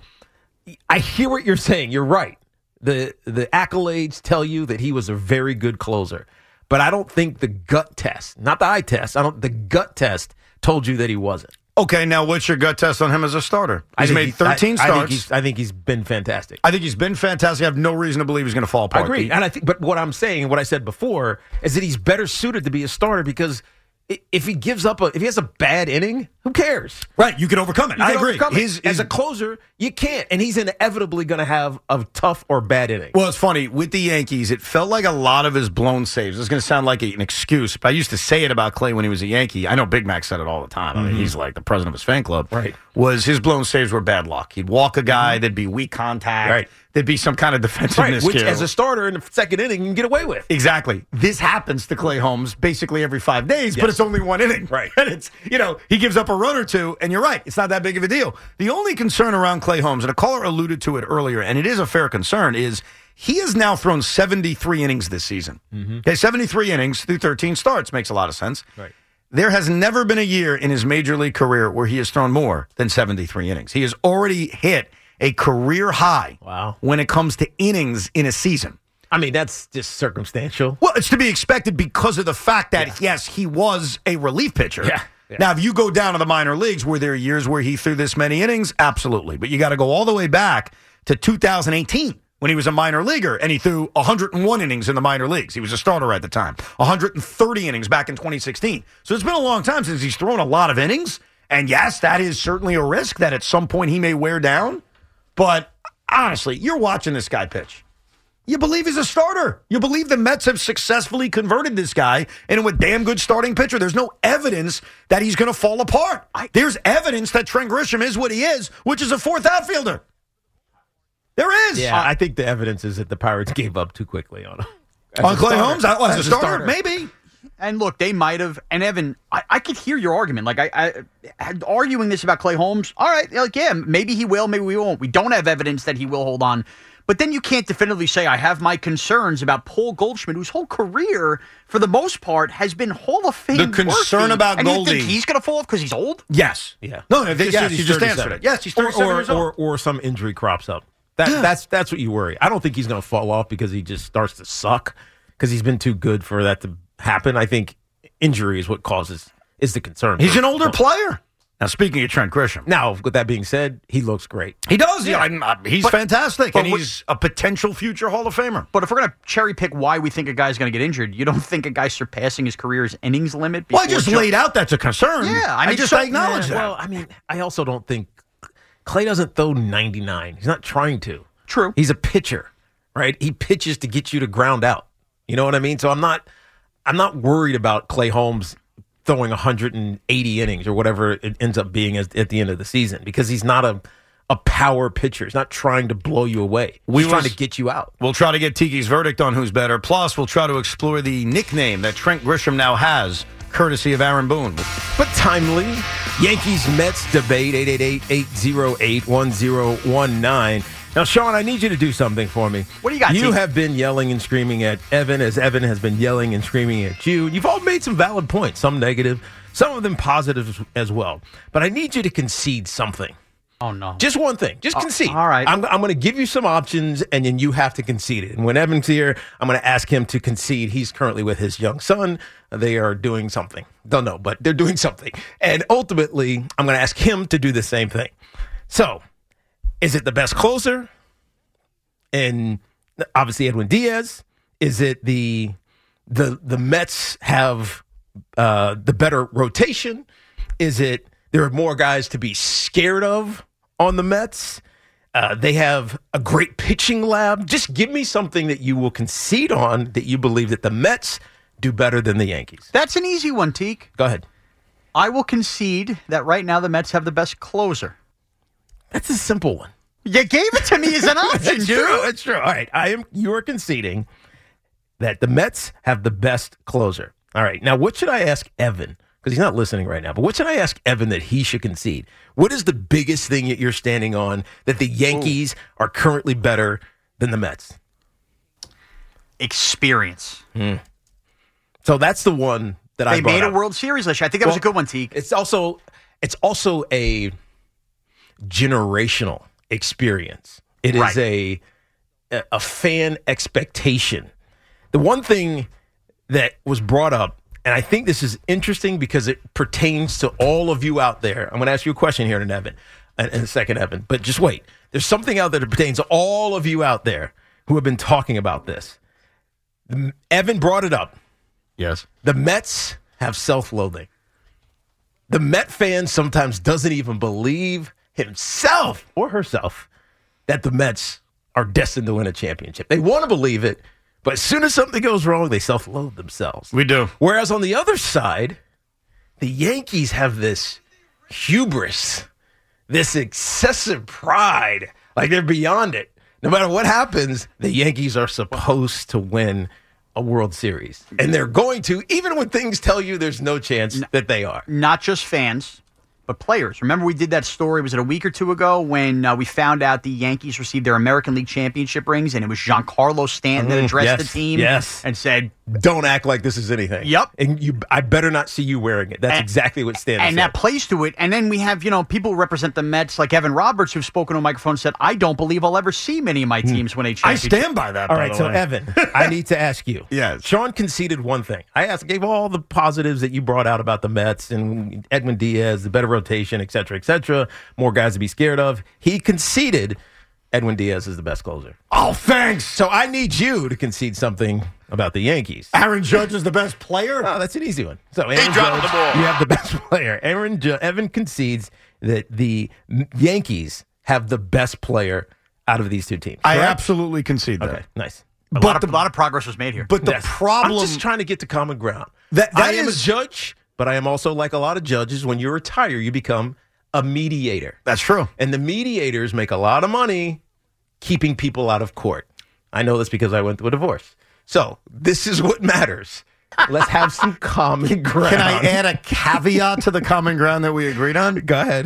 I hear what you're saying. You're right. The accolades tell you that he was a very good closer. But I don't think the gut test, not the eye test, the gut test told you that he wasn't. Okay, now what's your gut test on him as a starter? He's made 13 starts. I think he's been fantastic. I think he's been fantastic. I have no reason to believe he's going to fall apart. I agree. And but what I'm saying, what I said before, is that he's better suited to be a starter because if he gives up, if he has a bad inning, who cares? Right, you can overcome it. I agree. As a closer, you can't, and he's inevitably going to have a tough or bad inning. Well, it's funny. With the Yankees, it felt like a lot of his blown saves. It's going to sound like an excuse, but I used to say it about Clay when he was a Yankee. I know Big Mac said it all the time. I mean, he's like the president of his fan club. Right. Was his blown saves were bad luck. He'd walk a guy, there'd be weak contact. Right. There'd be some kind of defensive miscue. Which, as a starter in the second inning, you can get away with. Exactly. This happens to Clay Holmes basically every 5 days, but it's only one inning. Right. And it's, he gives up a run or two, and you're right. It's not that big of a deal. The only concern around Clay Holmes, and a caller alluded to it earlier, and it is a fair concern, is he has now thrown 73 innings this season. Okay, 73 innings through 13 starts. Makes a lot of sense. Right. There has never been a year in his major league career where he has thrown more than 73 innings. He has already hit a career high when it comes to innings in a season. I mean, that's just circumstantial. Well, it's to be expected because of the fact that, yes, he was a relief pitcher. Yeah. Now, if you go down to the minor leagues, were there years where he threw this many innings? Absolutely. But you got to go all the way back to 2018 when he was a minor leaguer, and he threw 101 innings in the minor leagues. He was a starter at the time. 130 innings back in 2016. So it's been a long time since he's thrown a lot of innings. And, yes, that is certainly a risk that at some point he may wear down. But, honestly, you're watching this guy pitch. You believe he's a starter. You believe the Mets have successfully converted this guy into a damn good starting pitcher. There's no evidence that he's going to fall apart. There's evidence that Trent Grisham is what he is, which is a fourth outfielder. There is. Yeah, I think the evidence is that the Pirates gave up too quickly on him. On Clay Holmes? As a starter? Maybe. And look, they might have. And Evan, I could hear your argument. Like, I arguing this about Clay Holmes. All right, like, yeah, maybe he will, maybe we won't. We don't have evidence that he will hold on. But then you can't definitively say, I have my concerns about Paul Goldschmidt, whose whole career, for the most part, has been Hall of Fame. The concern about Goldie. And you think he's going to fall off because he's old? Yes. Yeah. No, yes, you just answered it. Yes, he's 37 years old. Or some injury crops up. That's what you worry. I don't think he's going to fall off because he just starts to suck because he's been too good for that to happen. I think injury is what is the concern. He's an older player. Now, speaking of Trent Grisham. Now, with that being said, he looks great. He does. Yeah. He's fantastic, and he's a potential future Hall of Famer. But if we're going to cherry pick why we think a guy's going to get injured, you don't think a guy surpassing his career's innings limit? Well, I just laid out that's a concern. Yeah. I acknowledge that. Well, I mean, I also don't think Clay doesn't throw 99. He's not trying to. True. He's a pitcher, right? He pitches to get you to ground out. You know what I mean? So I'm not worried about Clay Holmes throwing 180 innings or whatever it ends up being at the end of the season because he's not a power pitcher. He's not trying to blow you away. He's trying to get you out. We'll try to get Tiki's verdict on who's better. Plus, we'll try to explore the nickname that Trent Grisham now has, courtesy of Aaron Boone. But timely. Yankees-Mets debate, 888-808-1019. Now, Sean, I need you to do something for me. What do you got, You T? have been yelling and screaming at Evan as Evan has been yelling and screaming at you. You've all made some valid points, some negative, some of them positive as well. But I need you to concede something. Oh, no. Just one thing. Just concede. All right. I'm going to give you some options, and then you have to concede it. And when Evan's here, I'm going to ask him to concede. He's currently with his young son. They are doing something. Don't know, but they're doing something. And ultimately, I'm going to ask him to do the same thing. So, is it the best closer? And obviously, Edwin Diaz. Is it the Mets have the better rotation? Is it there are more guys to be scared of on the Mets? They have a great pitching lab. Just give me something that you will concede on that you believe that the Mets do better than the Yankees. That's an easy one, Teak. Go ahead. I will concede that right now the Mets have the best closer. That's a simple one. You gave it to me as an option, It's dude. true. It's true. All right. You are conceding that the Mets have the best closer. All right. Now, what should I ask Evan? Because he's not listening right now. But what should I ask Evan that he should concede? What is the biggest thing that you're standing on that the Yankees are currently better than the Mets? Experience. So that's the one that I They brought made a up. World Series last year. I think that was a good one, Teak. It's also a generational experience. It is Right. a fan expectation. The one thing that was brought up, and I think this is interesting because it pertains to all of you out there. I'm going to ask you a question here in Evan, in a second, Evan, but just wait. There's something out there that pertains to all of you out there who have been talking about this. Evan brought it up. Yes. The Mets have self-loathing. The Met fan sometimes doesn't even believe himself or herself that the Mets are destined to win a championship. They want to believe it, but as soon as something goes wrong, they self-loathe themselves. We do. Whereas on the other side, the Yankees have this hubris, this excessive pride, like they're beyond it. No matter what happens, the Yankees are supposed to win a World Series. And they're going to, even when things tell you there's no chance that they are. Not just fans, but players. Remember we did that story, was it a week or two ago, when we found out the Yankees received their American League championship rings, and it was Giancarlo Stanton that addressed the team and said, don't act like this is anything. Yep. And I better not see you wearing it. That's exactly what Stanton and said. that plays to it. And then we have, people who represent the Mets, like Evan Roberts, who've spoken on a microphone and said, I don't believe I'll ever see many of my teams win a I championship. stand by that, All by right, the so way. Evan, I need to ask you. Yes. Sean conceded one thing. I gave all the positives that you brought out about the Mets and Edwin Diaz, the better rotation, et cetera, more guys to be scared of. He conceded Edwin Diaz is the best closer. Oh, thanks. So I need you to concede something about the Yankees. Aaron Judge is the best player? Oh, that's an easy one. So Aaron Judge, you have the best player. Evan concedes that the Yankees have the best player out of these two teams. I correct? absolutely concede that. Okay, nice. A lot of progress was made here. But the problem... I'm just trying to get to common ground. That I am a is- judge, but I am also, like a lot of judges, when you retire, you become a mediator. That's true. And the mediators make a lot of money keeping people out of court. I know this because I went through a divorce. So this is what matters. Let's have some common ground. Can I add a caveat to the common ground that we agreed on? Go ahead.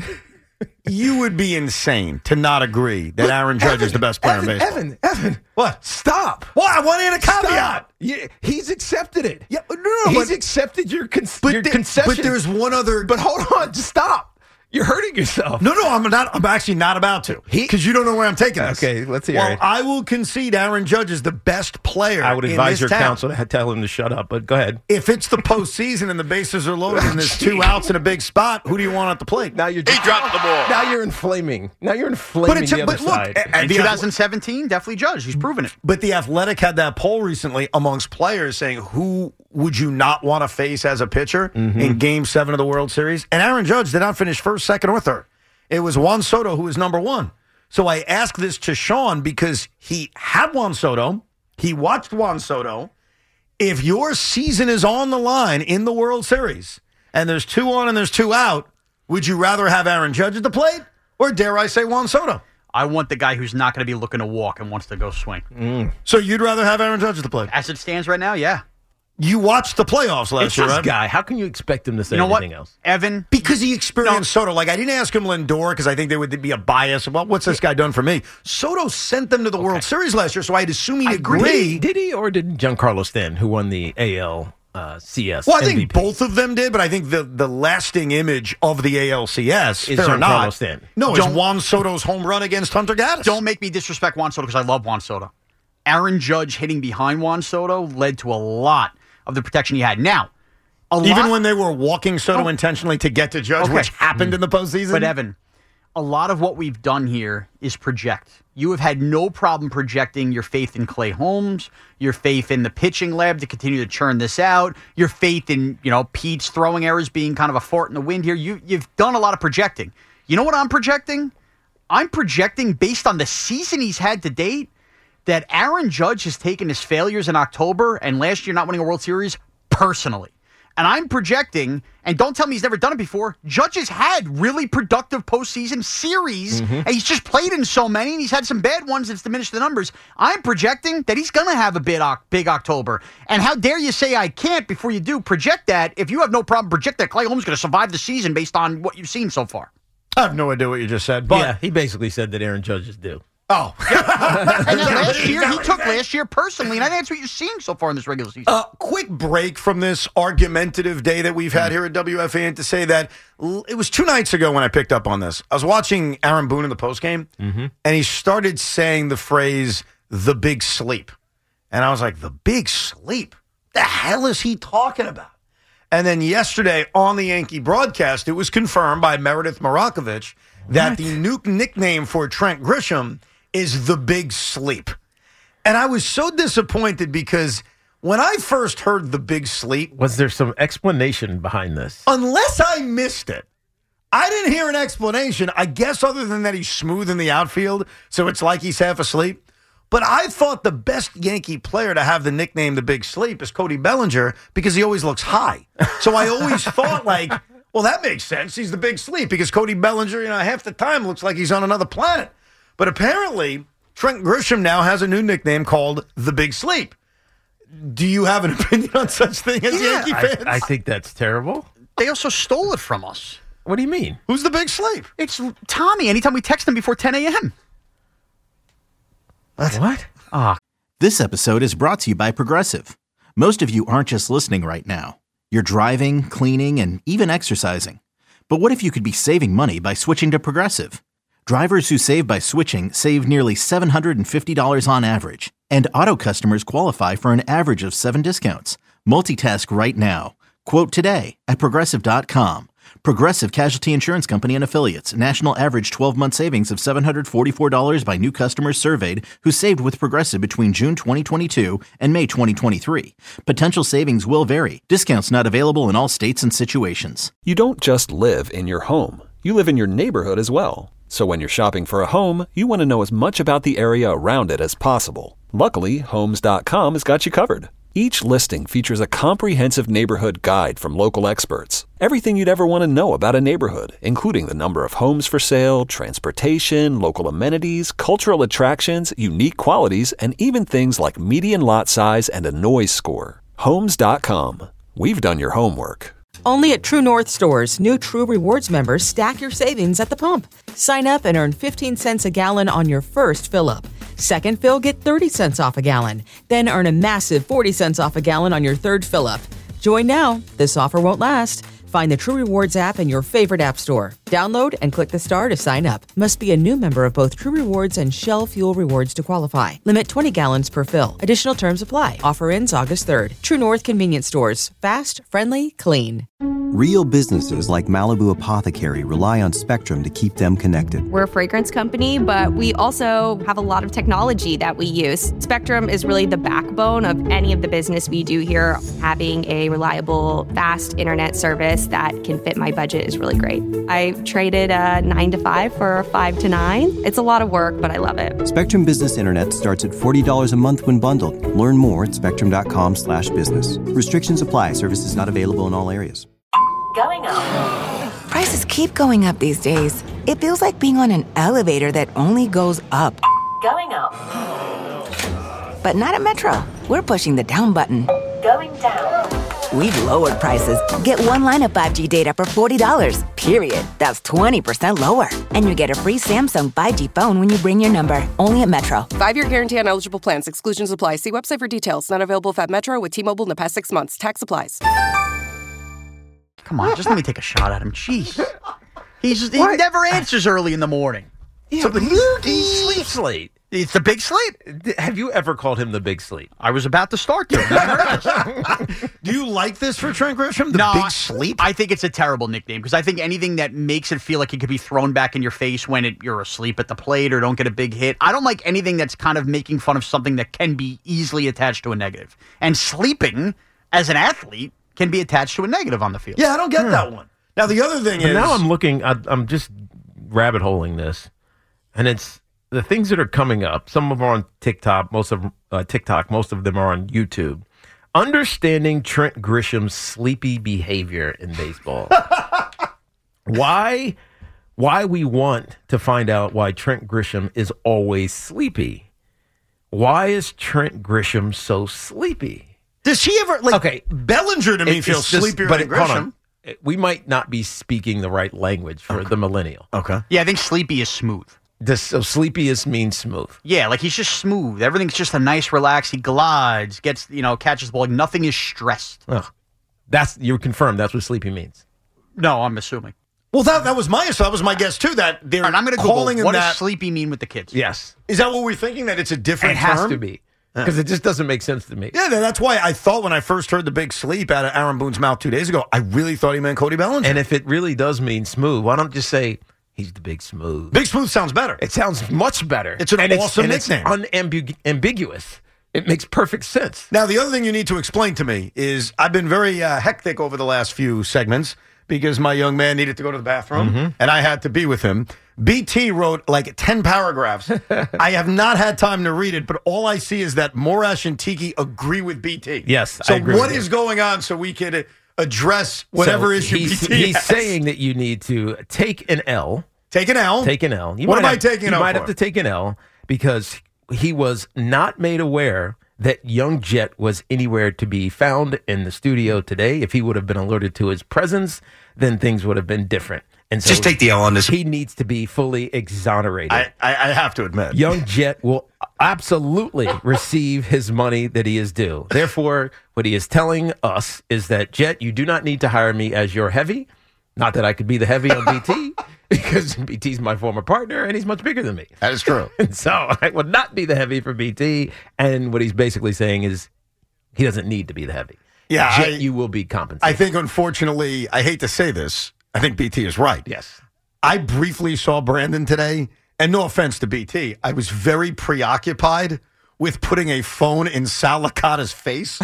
You would be insane to not agree that Aaron Judge is the best player in baseball. Evan, What? stop. Well, I want to add a caveat. Stop. Yeah, he's accepted it. Yeah, no, He's but- accepted your concession. But there's one other... But hold on, just stop. You're hurting yourself. No, I'm not. I'm actually not about to. Because you don't know where I'm taking this. Okay, let's hear Well, it. I will concede Aaron Judge is the best player. I would in advise this your town. counsel to tell him to shut up, but go ahead. If it's the postseason and the bases are loaded and there's 2 outs in a big spot, who do you want at the plate? Now you're just, He dropped the ball. Now you're inflaming. The other side. In 2017, definitely Judge. He's proven it. But the Athletic had that poll recently amongst players saying who would you not want to face as a pitcher in Game 7 of the World Series? And Aaron Judge did not finish first, second, or third. It was Juan Soto who was number 1. So I asked this to Sean because he had Juan Soto. He watched Juan Soto. If your season is on the line in the World Series and there's 2 on and there's 2 out, would you rather have Aaron Judge at the plate or, dare I say, Juan Soto? I want the guy who's not going to be looking to walk and wants to go swing. So you'd rather have Aaron Judge at the plate? As it stands right now, yeah. You watched the playoffs last It's year, this right? guy. How can you expect him to say You know what, anything else? Evan? Because he experienced Soto. Like, I didn't ask him Lindor because I think there would be a bias. Well, what's this guy done for me? Soto sent them to the World Series last year, so I'd assume he'd agree. Did he or did Giancarlo Stanton, who won the ALCS? Well, I MVP? think both of them did, but I think the lasting image of the ALCS Is fair or Giancarlo not. Stanton. No, it's Juan Soto's home run against Hunter Gaddis. Don't make me disrespect Juan Soto because I love Juan Soto. Aaron Judge hitting behind Juan Soto led to a lot of the protection he had. Now, even when they were walking Soto intentionally to get to Judge, which happened in the postseason. But Evan, a lot of what we've done here is project. You have had no problem projecting your faith in Clay Holmes, your faith in the pitching lab to continue to churn this out, your faith in Pete's throwing errors being kind of a fart in the wind here. You've done a lot of projecting. You know what I'm projecting? I'm projecting based on the season he's had to date that Aaron Judge has taken his failures in October and last year not winning a World Series personally. And I'm projecting, and don't tell me he's never done it before, Judge has had really productive postseason series, and he's just played in so many, and he's had some bad ones that's diminished the numbers. I'm projecting that he's going to have a big October. And how dare you say I can't before you do project that if you have no problem project that Clay Holmes is going to survive the season based on what you've seen so far. I have no idea what you just said, but yeah, he basically said that Aaron Judge is due. Oh. And then last year, he took last year personally, and I think that's what you're seeing so far in this regular season. Quick break from this argumentative day that we've had here at WFAN to say that it was 2 nights ago when I picked up on this. I was watching Aaron Boone in the postgame, and he started saying the phrase, the big sleep. And I was like, the big sleep? The hell is he talking about? And then yesterday on the Yankee broadcast, it was confirmed by Meredith Marakovich that the new nickname for Trent Grisham is the big sleep. And I was so disappointed because when I first heard the big sleep... Was there some explanation behind this? Unless I missed it. I didn't hear an explanation, I guess, other than that he's smooth in the outfield, so it's like he's half asleep. But I thought the best Yankee player to have the nickname the big sleep is Cody Bellinger because he always looks high. So I always thought, like, well, that makes sense. He's the big sleep because Cody Bellinger, half the time looks like he's on another planet. But apparently, Trent Grisham now has a new nickname called the Big Sleep. Do you have an opinion on such thing as Yankee fans? I think that's terrible. They also stole it from us. What do you mean? Who's the Big Sleep? It's Tommy. Anytime we text him before 10 a.m. What? This episode is brought to you by Progressive. Most of you aren't just listening right now. You're driving, cleaning, and even exercising. But what if you could be saving money by switching to Progressive? Drivers who save by switching save nearly $750 on average. And auto customers qualify for an average of 7 discounts. Multitask right now. Quote today at Progressive.com. Progressive Casualty Insurance Company and Affiliates. National average 12-month savings of $744 by new customers surveyed who saved with Progressive between June 2022 and May 2023. Potential savings will vary. Discounts not available in all states and situations. You don't just live in your home. You live in your neighborhood as well. So when you're shopping for a home, you want to know as much about the area around it as possible. Luckily, Homes.com has got you covered. Each listing features a comprehensive neighborhood guide from local experts. Everything you'd ever want to know about a neighborhood, including the number of homes for sale, transportation, local amenities, cultural attractions, unique qualities, and even things like median lot size and a noise score. Homes.com. We've done your homework. Only at True North stores, new True Rewards members stack your savings at the pump. Sign up and earn 15 cents a gallon on your first fill-up. Second fill, get 30 cents off a gallon. Then earn a massive 40 cents off a gallon on your third fill-up. Join now. This offer won't last. Find the True Rewards app in your favorite app store. Download and click the star to sign up. Must be a new member of both True Rewards and Shell Fuel Rewards to qualify. Limit 20 gallons per fill. Additional terms apply. Offer ends August 3rd. True North Convenience Stores. Fast, friendly, clean. Real businesses like Malibu Apothecary rely on Spectrum to keep them connected. We're a fragrance company, but we also have a lot of technology that we use. Spectrum is really the backbone of any of the business we do here. Having a reliable, fast internet service that can fit my budget is really great. I traded a 9 to 5 for a 5 to 9. It's a lot of work, but I love it. Spectrum Business Internet starts at $40 a month when bundled. Learn more at spectrum.com/business. Restrictions apply. Services not available in all areas. Going up. Prices keep going up these days. It feels like being on an elevator that only goes up. Going up. But not at Metro. We're pushing the down button. Going down. we've lowered prices. Get one line of 5G data for $40, period. That's 20% lower. And you get a free Samsung 5G phone when you bring your number. Only at Metro. 5-year guarantee on eligible plans. Exclusions apply. See website for details. Not available if at Metro with T-Mobile in the past 6 months. Tax applies. Come on, just let me take a shot at him. Jeez. He never answers early in the morning. Yeah, but he sleeps late. It's the big sleep. Have you ever called him the big sleep? I was about to start to. Do you like this for Trent Grisham? The big sleep? I think it's a terrible nickname because I think anything that makes it feel like it could be thrown back in your face when you're asleep at the plate or don't get a big hit. I don't like anything that's kind of making fun of something that can be easily attached to a negative. And sleeping as an athlete can be attached to a negative on the field. Yeah, I don't get that one. Now, the other thing is... Now I'm looking, I'm just rabbit holing this, and it's the things that are coming up. Some of them are on TikTok, most of them are on YouTube. Understanding Trent Grisham's sleepy behavior in baseball. Why we want to find out why Trent Grisham is always sleepy. Why is Trent Grisham so sleepy? Does he ever, Bellinger to me feels sleepier than Grisham. Hold on. We might not be speaking the right language for the millennial. Okay. Yeah, I think sleepy is smooth. So sleepy means smooth. Yeah, like he's just smooth. Everything's just a nice relax. He glides, gets, catches the ball. Like nothing is stressed. Oh, you're confirmed. That's what sleepy means. No, I'm assuming. Well, that was my guess too. That they're I'm going to calling him what that. Does sleepy mean with the kids? Yes. Is that what we're thinking? That it's a different term? It has to be. Because it just doesn't make sense to me. Yeah, that's why I thought when I first heard the big sleep out of Aaron Boone's mouth 2 days ago, I really thought he meant Cody Bellinger. And if it really does mean smooth, why don't just say he's the big smooth? Big smooth sounds better. It sounds much better. It's an awesome nickname. It's unambiguous. It makes perfect sense. Now, the other thing you need to explain to me is I've been very hectic over the last few segments because my young man needed to go to the bathroom, and I had to be with him. BT wrote like 10 paragraphs. I have not had time to read it, but all I see is that Morash and Tiki agree with BT. Yes, so I agree what with is going on so we could address whatever issue BT He's has? saying that you need to take an L. Take an L? Take an L. What am I taking an L You might for? have to take an L because he was not made aware that young Jet was anywhere to be found in the studio today. If he would have been alerted to his presence, then things would have been different. And so just take the L on this. He needs to be fully exonerated. I have to admit. Young Jet will absolutely receive his money that he is due. Therefore, what he is telling us is that, Jet, you do not need to hire me as your heavy. Not that I could be the heavy on BT, because BT's my former partner, and he's much bigger than me. That is true. And so I would not be the heavy for BT. And what he's basically saying is he doesn't need to be the heavy. Yeah, Jet, you will be compensated. I think, unfortunately, I hate to say this, I think BT is right. Yes. I briefly saw Brandon today, and no offense to BT, I was very preoccupied with putting a phone in Sal Licata's face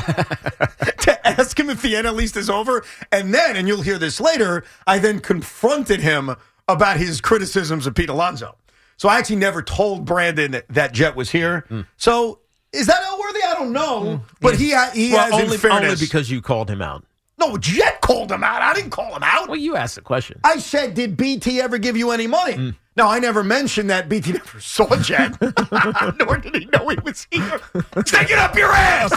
to ask him if the NL East is over. And then, and you'll hear this later, I then confronted him about his criticisms of Pete Alonso. So I actually never told Brandon that Jet was here. So is that L-worthy? I don't know. But he has, only, in fairness. only because you called him out. No, Jet called him out. I didn't call him out. Well, you asked the question. I said, did BT ever give you any money? Now, I never mentioned that BT never saw Jet, nor did he know he was here. Stick it up your ass!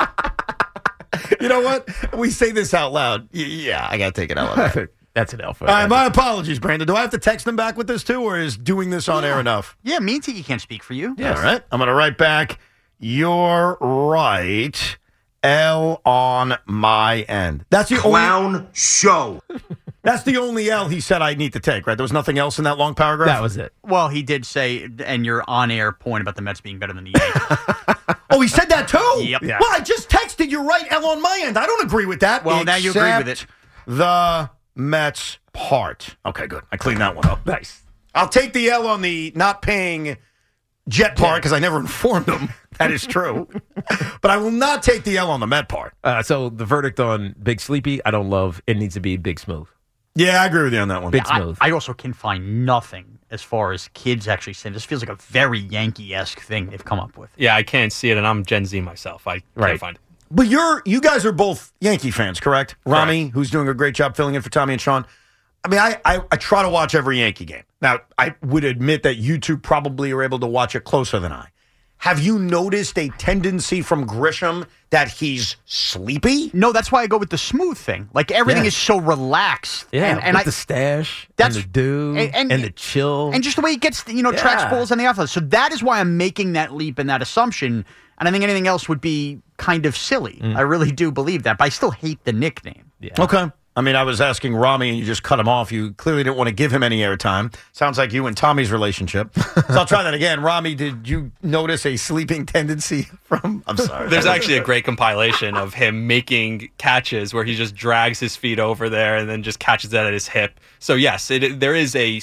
You know what? We say this out loud. Yeah, I got to take it out loud. That's an L for All right, my apologies, Brandon. Do I have to text him back with this, too, or is doing this on air enough? Yeah, me and Tiki can't speak for you. Yes. All right. I'm going to write back, you're right. L on my end. That's the clown show. That's the only L he said I need to take, right? There was nothing else in that long paragraph? That was it. Well, he did say, and your on-air point about the Mets being better than the Yankees. Oh, he said that too? Yep. Yeah. Well, I just texted you right, L on my end. I don't agree with that. Well, now you agree with it. The Mets part. Okay, good. I cleaned that one up. Nice. I'll take the L on the not paying Jet part because I never informed him. That is true. But I will not take the L on the Met part. So the verdict on Big Sleepy, I don't love. It needs to be Big Smooth. Yeah, I agree with you on that one. Big Smooth. I also can find nothing as far as kids actually saying. This feels like a very Yankee-esque thing they've come up with. Yeah, I can't see it, and I'm Gen Z myself. I can't find it. But you guys are both Yankee fans, correct? Rami, who's doing a great job filling in for Tommy and Sean. I mean, I try to watch every Yankee game. Now, I would admit that you two probably are able to watch it closer than I. Have you noticed a tendency from Grisham that he's sleepy? No, that's why I go with the smooth thing. Like, everything is so relaxed. Yeah, and with the stash, that's, and the do, and the chill. And just the way he gets, tracks balls on the outfield. So that is why I'm making that leap and that assumption. And I think anything else would be kind of silly. I really do believe that. But I still hate the nickname. Yeah. Okay. I mean, I was asking Rami, and you just cut him off. You clearly didn't want to give him any airtime. Sounds like you and Tommy's relationship. So I'll try that again. Rami, did you notice a sleeping tendency from... I'm sorry. There's actually a great compilation of him making catches where he just drags his feet over there and then just catches that at his hip. So, yes, there is a...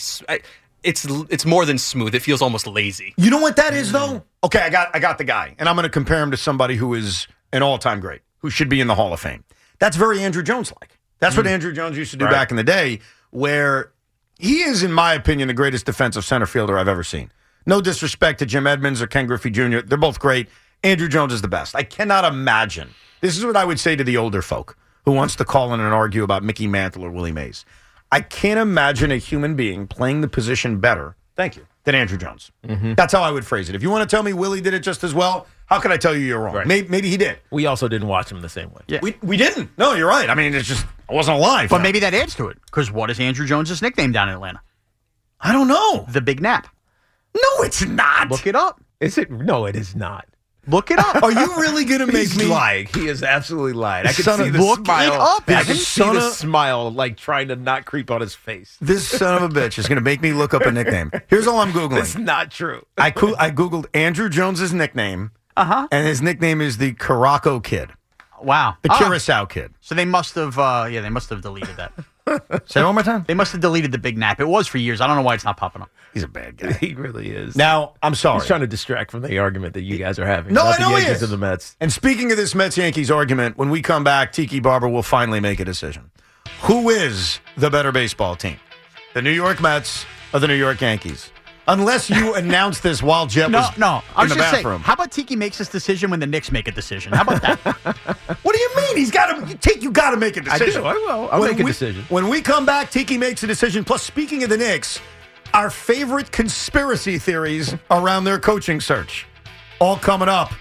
It's more than smooth. It feels almost lazy. You know what that is, though? Okay, I got the guy, and I'm going to compare him to somebody who is an all-time great, who should be in the Hall of Fame. That's very Andrew Jones-like. That's what Andrew Jones used to do back in the day, where he is, in my opinion, the greatest defensive center fielder I've ever seen. No disrespect to Jim Edmonds or Ken Griffey Jr. They're both great. Andrew Jones is the best. I cannot imagine. This is what I would say to the older folk who wants to call in and argue about Mickey Mantle or Willie Mays. I can't imagine a human being playing the position better, than Andrew Jones. That's how I would phrase it. If you want to tell me Willie did it just as well, how can I tell you you're wrong? Right. Maybe he did. We also didn't watch him the same way. Yeah. We didn't. No, you're right. I mean, it's just, I wasn't alive. But maybe that adds to it. Because what is Andrew Jones' nickname down in Atlanta? I don't know. The Big Nap. No, it's not. Look it up. Is it? No, it is not. Look it up. Are you really going to make He's me lying? He is absolutely lying. I can see the look smile. it up. I can see the smile, like trying to not creep on his face. This son of a bitch is going to make me look up a nickname. Here's all I'm Googling. It's not true. I Googled Andrew Jones's nickname, and his nickname is the Caraco Kid. Wow. The Curacao Kid. So they must have, they must have deleted that. Say it one more time. They must have deleted the Big Nap. It was for years. I don't know why it's not popping up. He's a bad guy. He really is. Now, I'm sorry. He's trying to distract from the argument that you guys are having. No, about I know the he Yankees is. and the Mets. And speaking of this Mets-Yankees argument, when we come back, Tiki Barber will finally make a decision. Who is the better baseball team? The New York Mets or the New York Yankees? Unless you announce this while Jet was I was in the just bathroom. saying, how about Tiki makes this decision when the Knicks make a decision? How about that? What do you mean? You got to make a decision. I will. I'll make a decision. When we come back, Tiki makes a decision. Plus, speaking of the Knicks, our favorite conspiracy theories around their coaching search. All coming up.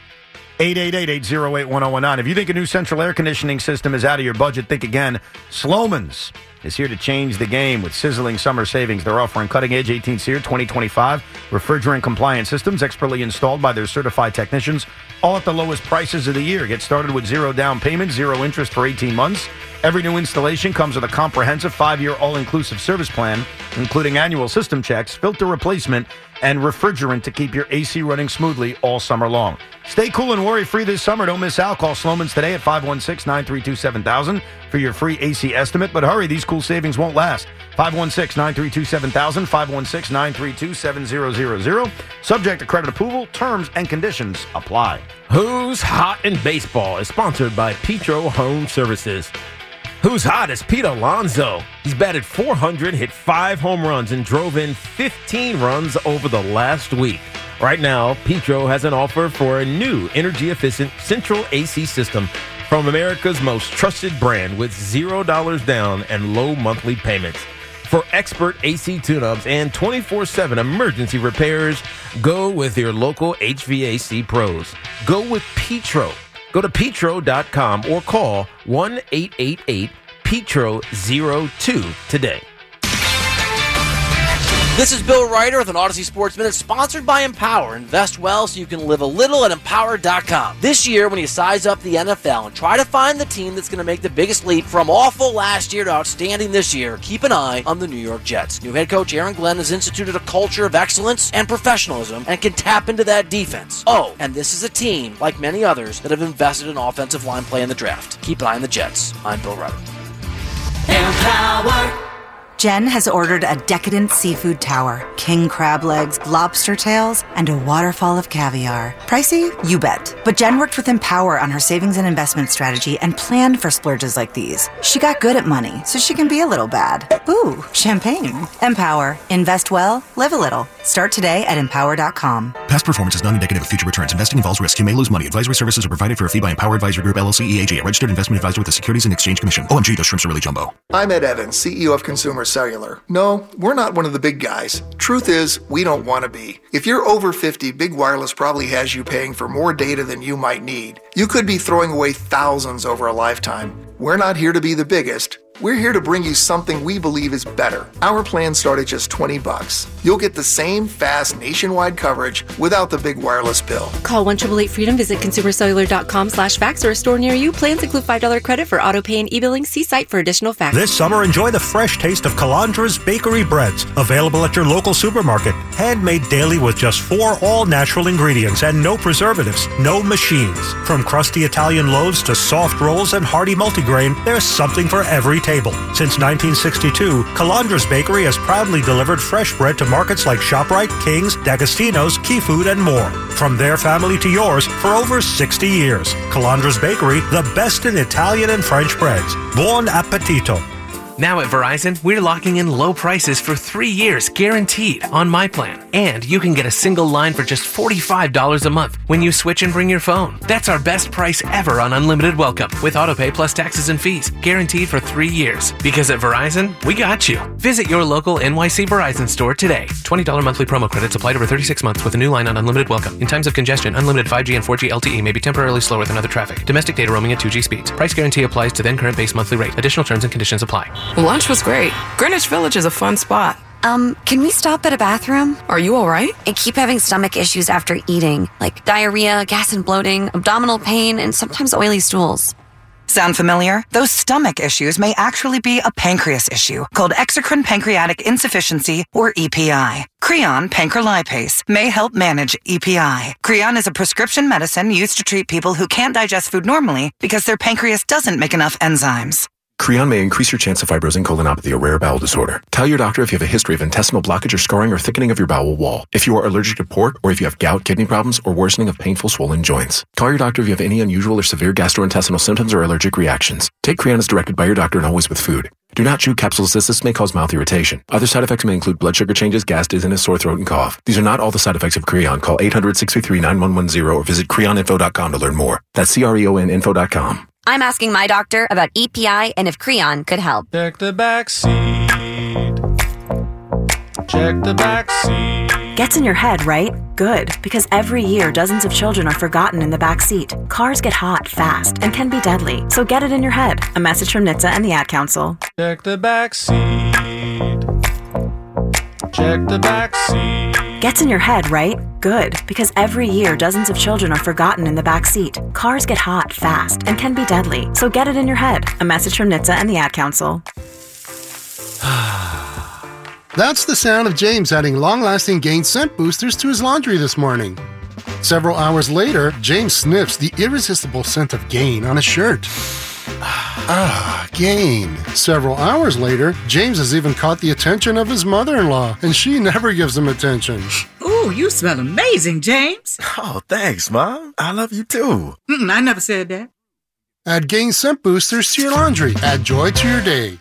888-808-1019. If you think a new central air conditioning system is out of your budget, think again. Sloman's is here to change the game with sizzling summer savings. They're offering cutting-edge 18-SEER 2025 refrigerant-compliant systems expertly installed by their certified technicians, all at the lowest prices of the year. Get started with zero down payment, zero interest for 18 months. Every new installation comes with a comprehensive 5-year all-inclusive service plan, including annual system checks, filter replacement, and refrigerant to keep your AC running smoothly all summer long. Stay cool and worry-free this summer. Don't miss out. Call Sloman's today at 516-932-7000 for your free AC estimate. But hurry, these cool savings won't last. 516-932-7000, 516-932-7000. Subject to credit approval. Terms and conditions apply. Who's Hot in Baseball is sponsored by Petro Home Services. Who's hot is Pete Alonso. He's batted .400, hit 5 home runs, and drove in 15 runs over the last week. Right now, Petro has an offer for a new energy-efficient central AC system from America's most trusted brand with $0 down and low monthly payments. For expert AC tune-ups and 24/7 emergency repairs, go with your local HVAC pros. Go with Petro. Go to petro.com or call 1-888-PETRO02 today. This is Bill Ryder with an Odyssey Sports Minute, sponsored by Empower. Invest well so you can live a little at Empower.com. This year, when you size up the NFL and try to find the team that's going to make the biggest leap from awful last year to outstanding this year, keep an eye on the New York Jets. New head coach Aaron Glenn has instituted a culture of excellence and professionalism and can tap into that defense. Oh, and this is a team, like many others, that have invested in offensive line play in the draft. Keep an eye on the Jets. I'm Bill Ryder. Empower. Jen has ordered a decadent seafood tower, king crab legs, lobster tails, and a waterfall of caviar. Pricey? You bet. But Jen worked with Empower on her savings and investment strategy and planned for splurges like these. She got good at money, so she can be a little bad. Ooh, champagne. Empower. Invest well, live a little. Start today at Empower.com. Past performance is not indicative of future returns. Investing involves risk. You may lose money. Advisory services are provided for a fee by Empower Advisory Group, LLC, EAG, a registered investment advisor with the Securities and Exchange Commission. OMG, those shrimps are really jumbo. I'm Ed Evans, CEO of Consumer Cellular. No, we're not one of the big guys. Truth is, we don't want to be. If you're over 50, Big Wireless probably has you paying for more data than you might need. You could be throwing away thousands over a lifetime. We're not here to be the biggest. We're here to bring you something we believe is better. Our plans start at just $20. You'll get the same fast nationwide coverage without the big wireless bill. Call 1-888-FREEDOM, visit consumercellular.com/facts or a store near you. Plans include $5 credit for auto pay and e-billing. See site for additional facts. This summer, enjoy the fresh taste of Calandra's Bakery Breads, available at your local supermarket. Handmade daily with just 4 all-natural ingredients and no preservatives, no machines. From crusty Italian loaves to soft rolls and hearty multigrain, there's something for every table. Since 1962, Calandra's Bakery has proudly delivered fresh bread to markets like ShopRite, King's, D'Agostino's, Key Food, and more. From their family to yours for over 60 years. Calandra's Bakery, the best in Italian and French breads. Buon appetito. Now at Verizon, we're locking in low prices for 3 years guaranteed on my plan. And you can get a single line for just $45 a month when you switch and bring your phone. That's our best price ever on unlimited welcome with autopay plus taxes and fees, guaranteed for 3 years. Because at Verizon, we got you. Visit your local NYC Verizon store today. $20 monthly promo credits applied over 36 months with a new line on unlimited welcome. In times of congestion, unlimited 5G and 4G LTE may be temporarily slower than other traffic. Domestic data roaming at 2G speeds. Price guarantee applies to then current base monthly rate. Additional terms and conditions apply. Lunch was great. Greenwich Village is a fun spot. Can we stop at a bathroom? Are you all right? I keep having stomach issues after eating, like diarrhea, gas and bloating, abdominal pain, and sometimes oily stools. Sound familiar? Those stomach issues may actually be a pancreas issue called exocrine pancreatic insufficiency, or EPI. Creon pancrelipase may help manage EPI. Creon is a prescription medicine used to treat people who can't digest food normally because their pancreas doesn't make enough enzymes. Creon may increase your chance of fibrosing colonopathy, a rare bowel disorder. Tell your doctor if you have a history of intestinal blockage or scarring or thickening of your bowel wall. If you are allergic to pork, or if you have gout, kidney problems, or worsening of painful swollen joints. Call your doctor if you have any unusual or severe gastrointestinal symptoms or allergic reactions. Take Creon as directed by your doctor and always with food. Do not chew capsules as this may cause mouth irritation. Other side effects may include blood sugar changes, gas, dizziness, sore throat, and cough. These are not all the side effects of Creon. Call 800-633-9110 or visit creoninfo.com to learn more. That's CREONinfo.com. I'm asking my doctor about EPI and if Creon could help. Check the back seat. Check the back seat. Gets in your head, right? Good, because every year dozens of children are forgotten in the back seat. Cars get hot fast and can be deadly, so get it in your head. A message from NHTSA and the Ad Council. Check the back seat. Check the back seat. Gets in your head, right? Good, because every year dozens of children are forgotten in the back seat. Cars get hot fast and can be deadly, so get it in your head. A message from NHTSA and the Ad Council. That's the sound of James adding long-lasting Gain scent boosters to his laundry this morning. Several hours later, James sniffs the irresistible scent of Gain on his shirt. Gain. Several hours later, James has even caught the attention of his mother-in-law, and she never gives him attention. Ooh, you smell amazing, James. Oh, thanks, Mom. I love you too. I never said that. Add Gain scent boosters to your laundry. Add joy to your day.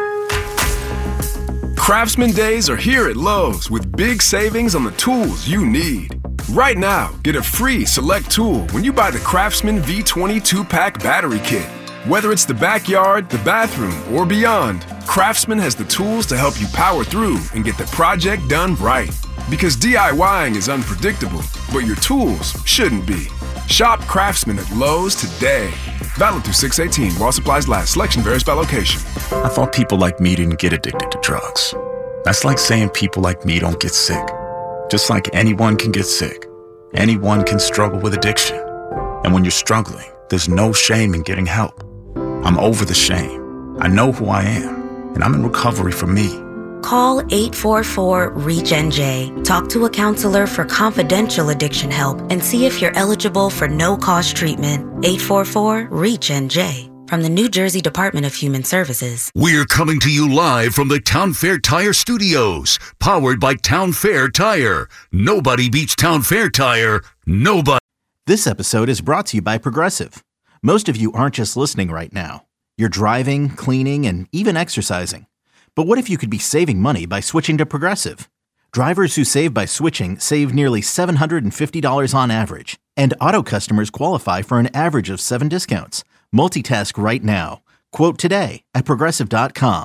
Craftsman Days are here at Lowe's with big savings on the tools you need. Right now, get a free select tool when you buy the Craftsman V20 2-pack battery kit. Whether it's the backyard, the bathroom, or beyond, Craftsman has the tools to help you power through and get the project done right. Because DIYing is unpredictable, but your tools shouldn't be. Shop Craftsman at Lowe's today. Valid through 6/18 while supplies last. Selection varies by location. I thought people like me didn't get addicted to drugs. That's like saying people like me don't get sick. Just like anyone can get sick, anyone can struggle with addiction. And when you're struggling, there's no shame in getting help. I'm over the shame. I know who I am, and I'm in recovery for me. Call 844-REACH-NJ. Talk to a counselor for confidential addiction help and see if you're eligible for no-cost treatment. 844-REACH-NJ. From the New Jersey Department of Human Services. We're coming to you live from the Town Fair Tire Studios, powered by Town Fair Tire. Nobody beats Town Fair Tire. Nobody. This episode is brought to you by Progressive. Most of you aren't just listening right now. You're driving, cleaning, and even exercising. But what if you could be saving money by switching to Progressive? Drivers who save by switching save nearly $750 on average. And auto customers qualify for an average of 7 discounts. Multitask right now. Quote today at Progressive.com.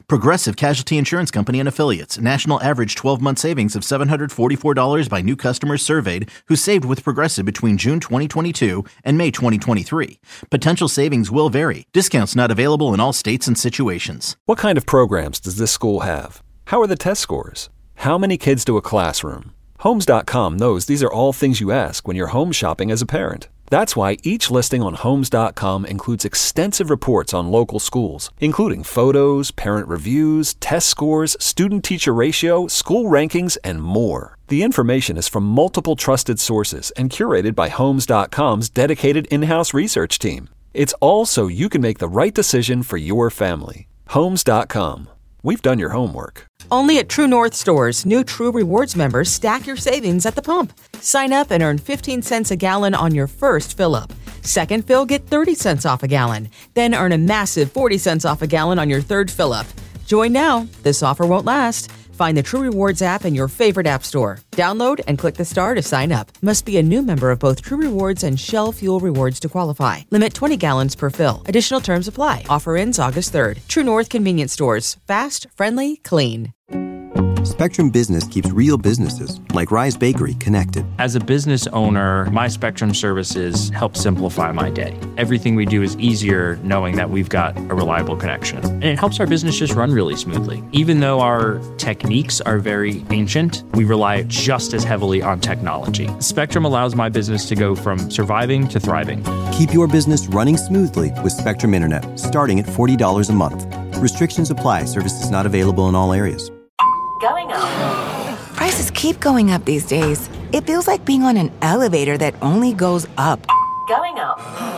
Progressive Casualty Insurance Company and Affiliates. National average 12-month savings of $744 by new customers surveyed who saved with Progressive between June 2022 and May 2023. Potential savings will vary. Discounts not available in all states and situations. What kind of programs does this school have? How are the test scores? How many kids do a classroom? Homes.com knows these are all things you ask when you're home shopping as a parent. That's why each listing on Homes.com includes extensive reports on local schools, including photos, parent reviews, test scores, student-teacher ratio, school rankings, and more. The information is from multiple trusted sources and curated by Homes.com's dedicated in-house research team. It's all so you can make the right decision for your family. Homes.com. We've done your homework. Only at True North stores, new True Rewards members stack your savings at the pump. Sign up and earn 15 cents a gallon on your first fill-up. Second fill, get 30 cents off a gallon. Then earn a massive 40 cents off a gallon on your third fill-up. Join now. This offer won't last. Find the True Rewards app in your favorite app store. Download and click the star to sign up. Must be a new member of both True Rewards and Shell Fuel Rewards to qualify. Limit 20 gallons per fill. Additional terms apply. Offer ends August 3rd. True North Convenience Stores. Fast, friendly, clean. Spectrum Business keeps real businesses, like Rise Bakery, connected. As a business owner, my Spectrum services help simplify my day. Everything we do is easier knowing that we've got a reliable connection. And it helps our business just run really smoothly. Even though our techniques are very ancient, we rely just as heavily on technology. Spectrum allows my business to go from surviving to thriving. Keep your business running smoothly with Spectrum Internet, starting at $40 a month. Restrictions apply. Services not available in all areas. Going up. Prices keep going up these days. It feels like being on an elevator that only goes up. Going up.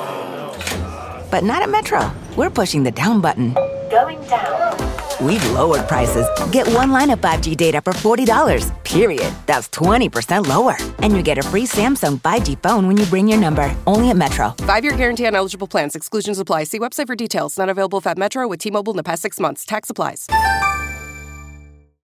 But not at Metro. We're pushing the down button. Going down. We've lowered prices. Get one line of 5G data for $40. Period. That's 20% lower. And you get a free Samsung 5G phone when you bring your number. Only at Metro. 5-year guarantee on eligible plans. Exclusions apply. See website for details. Not available at Metro with T-Mobile in the past 6 months. Tax applies.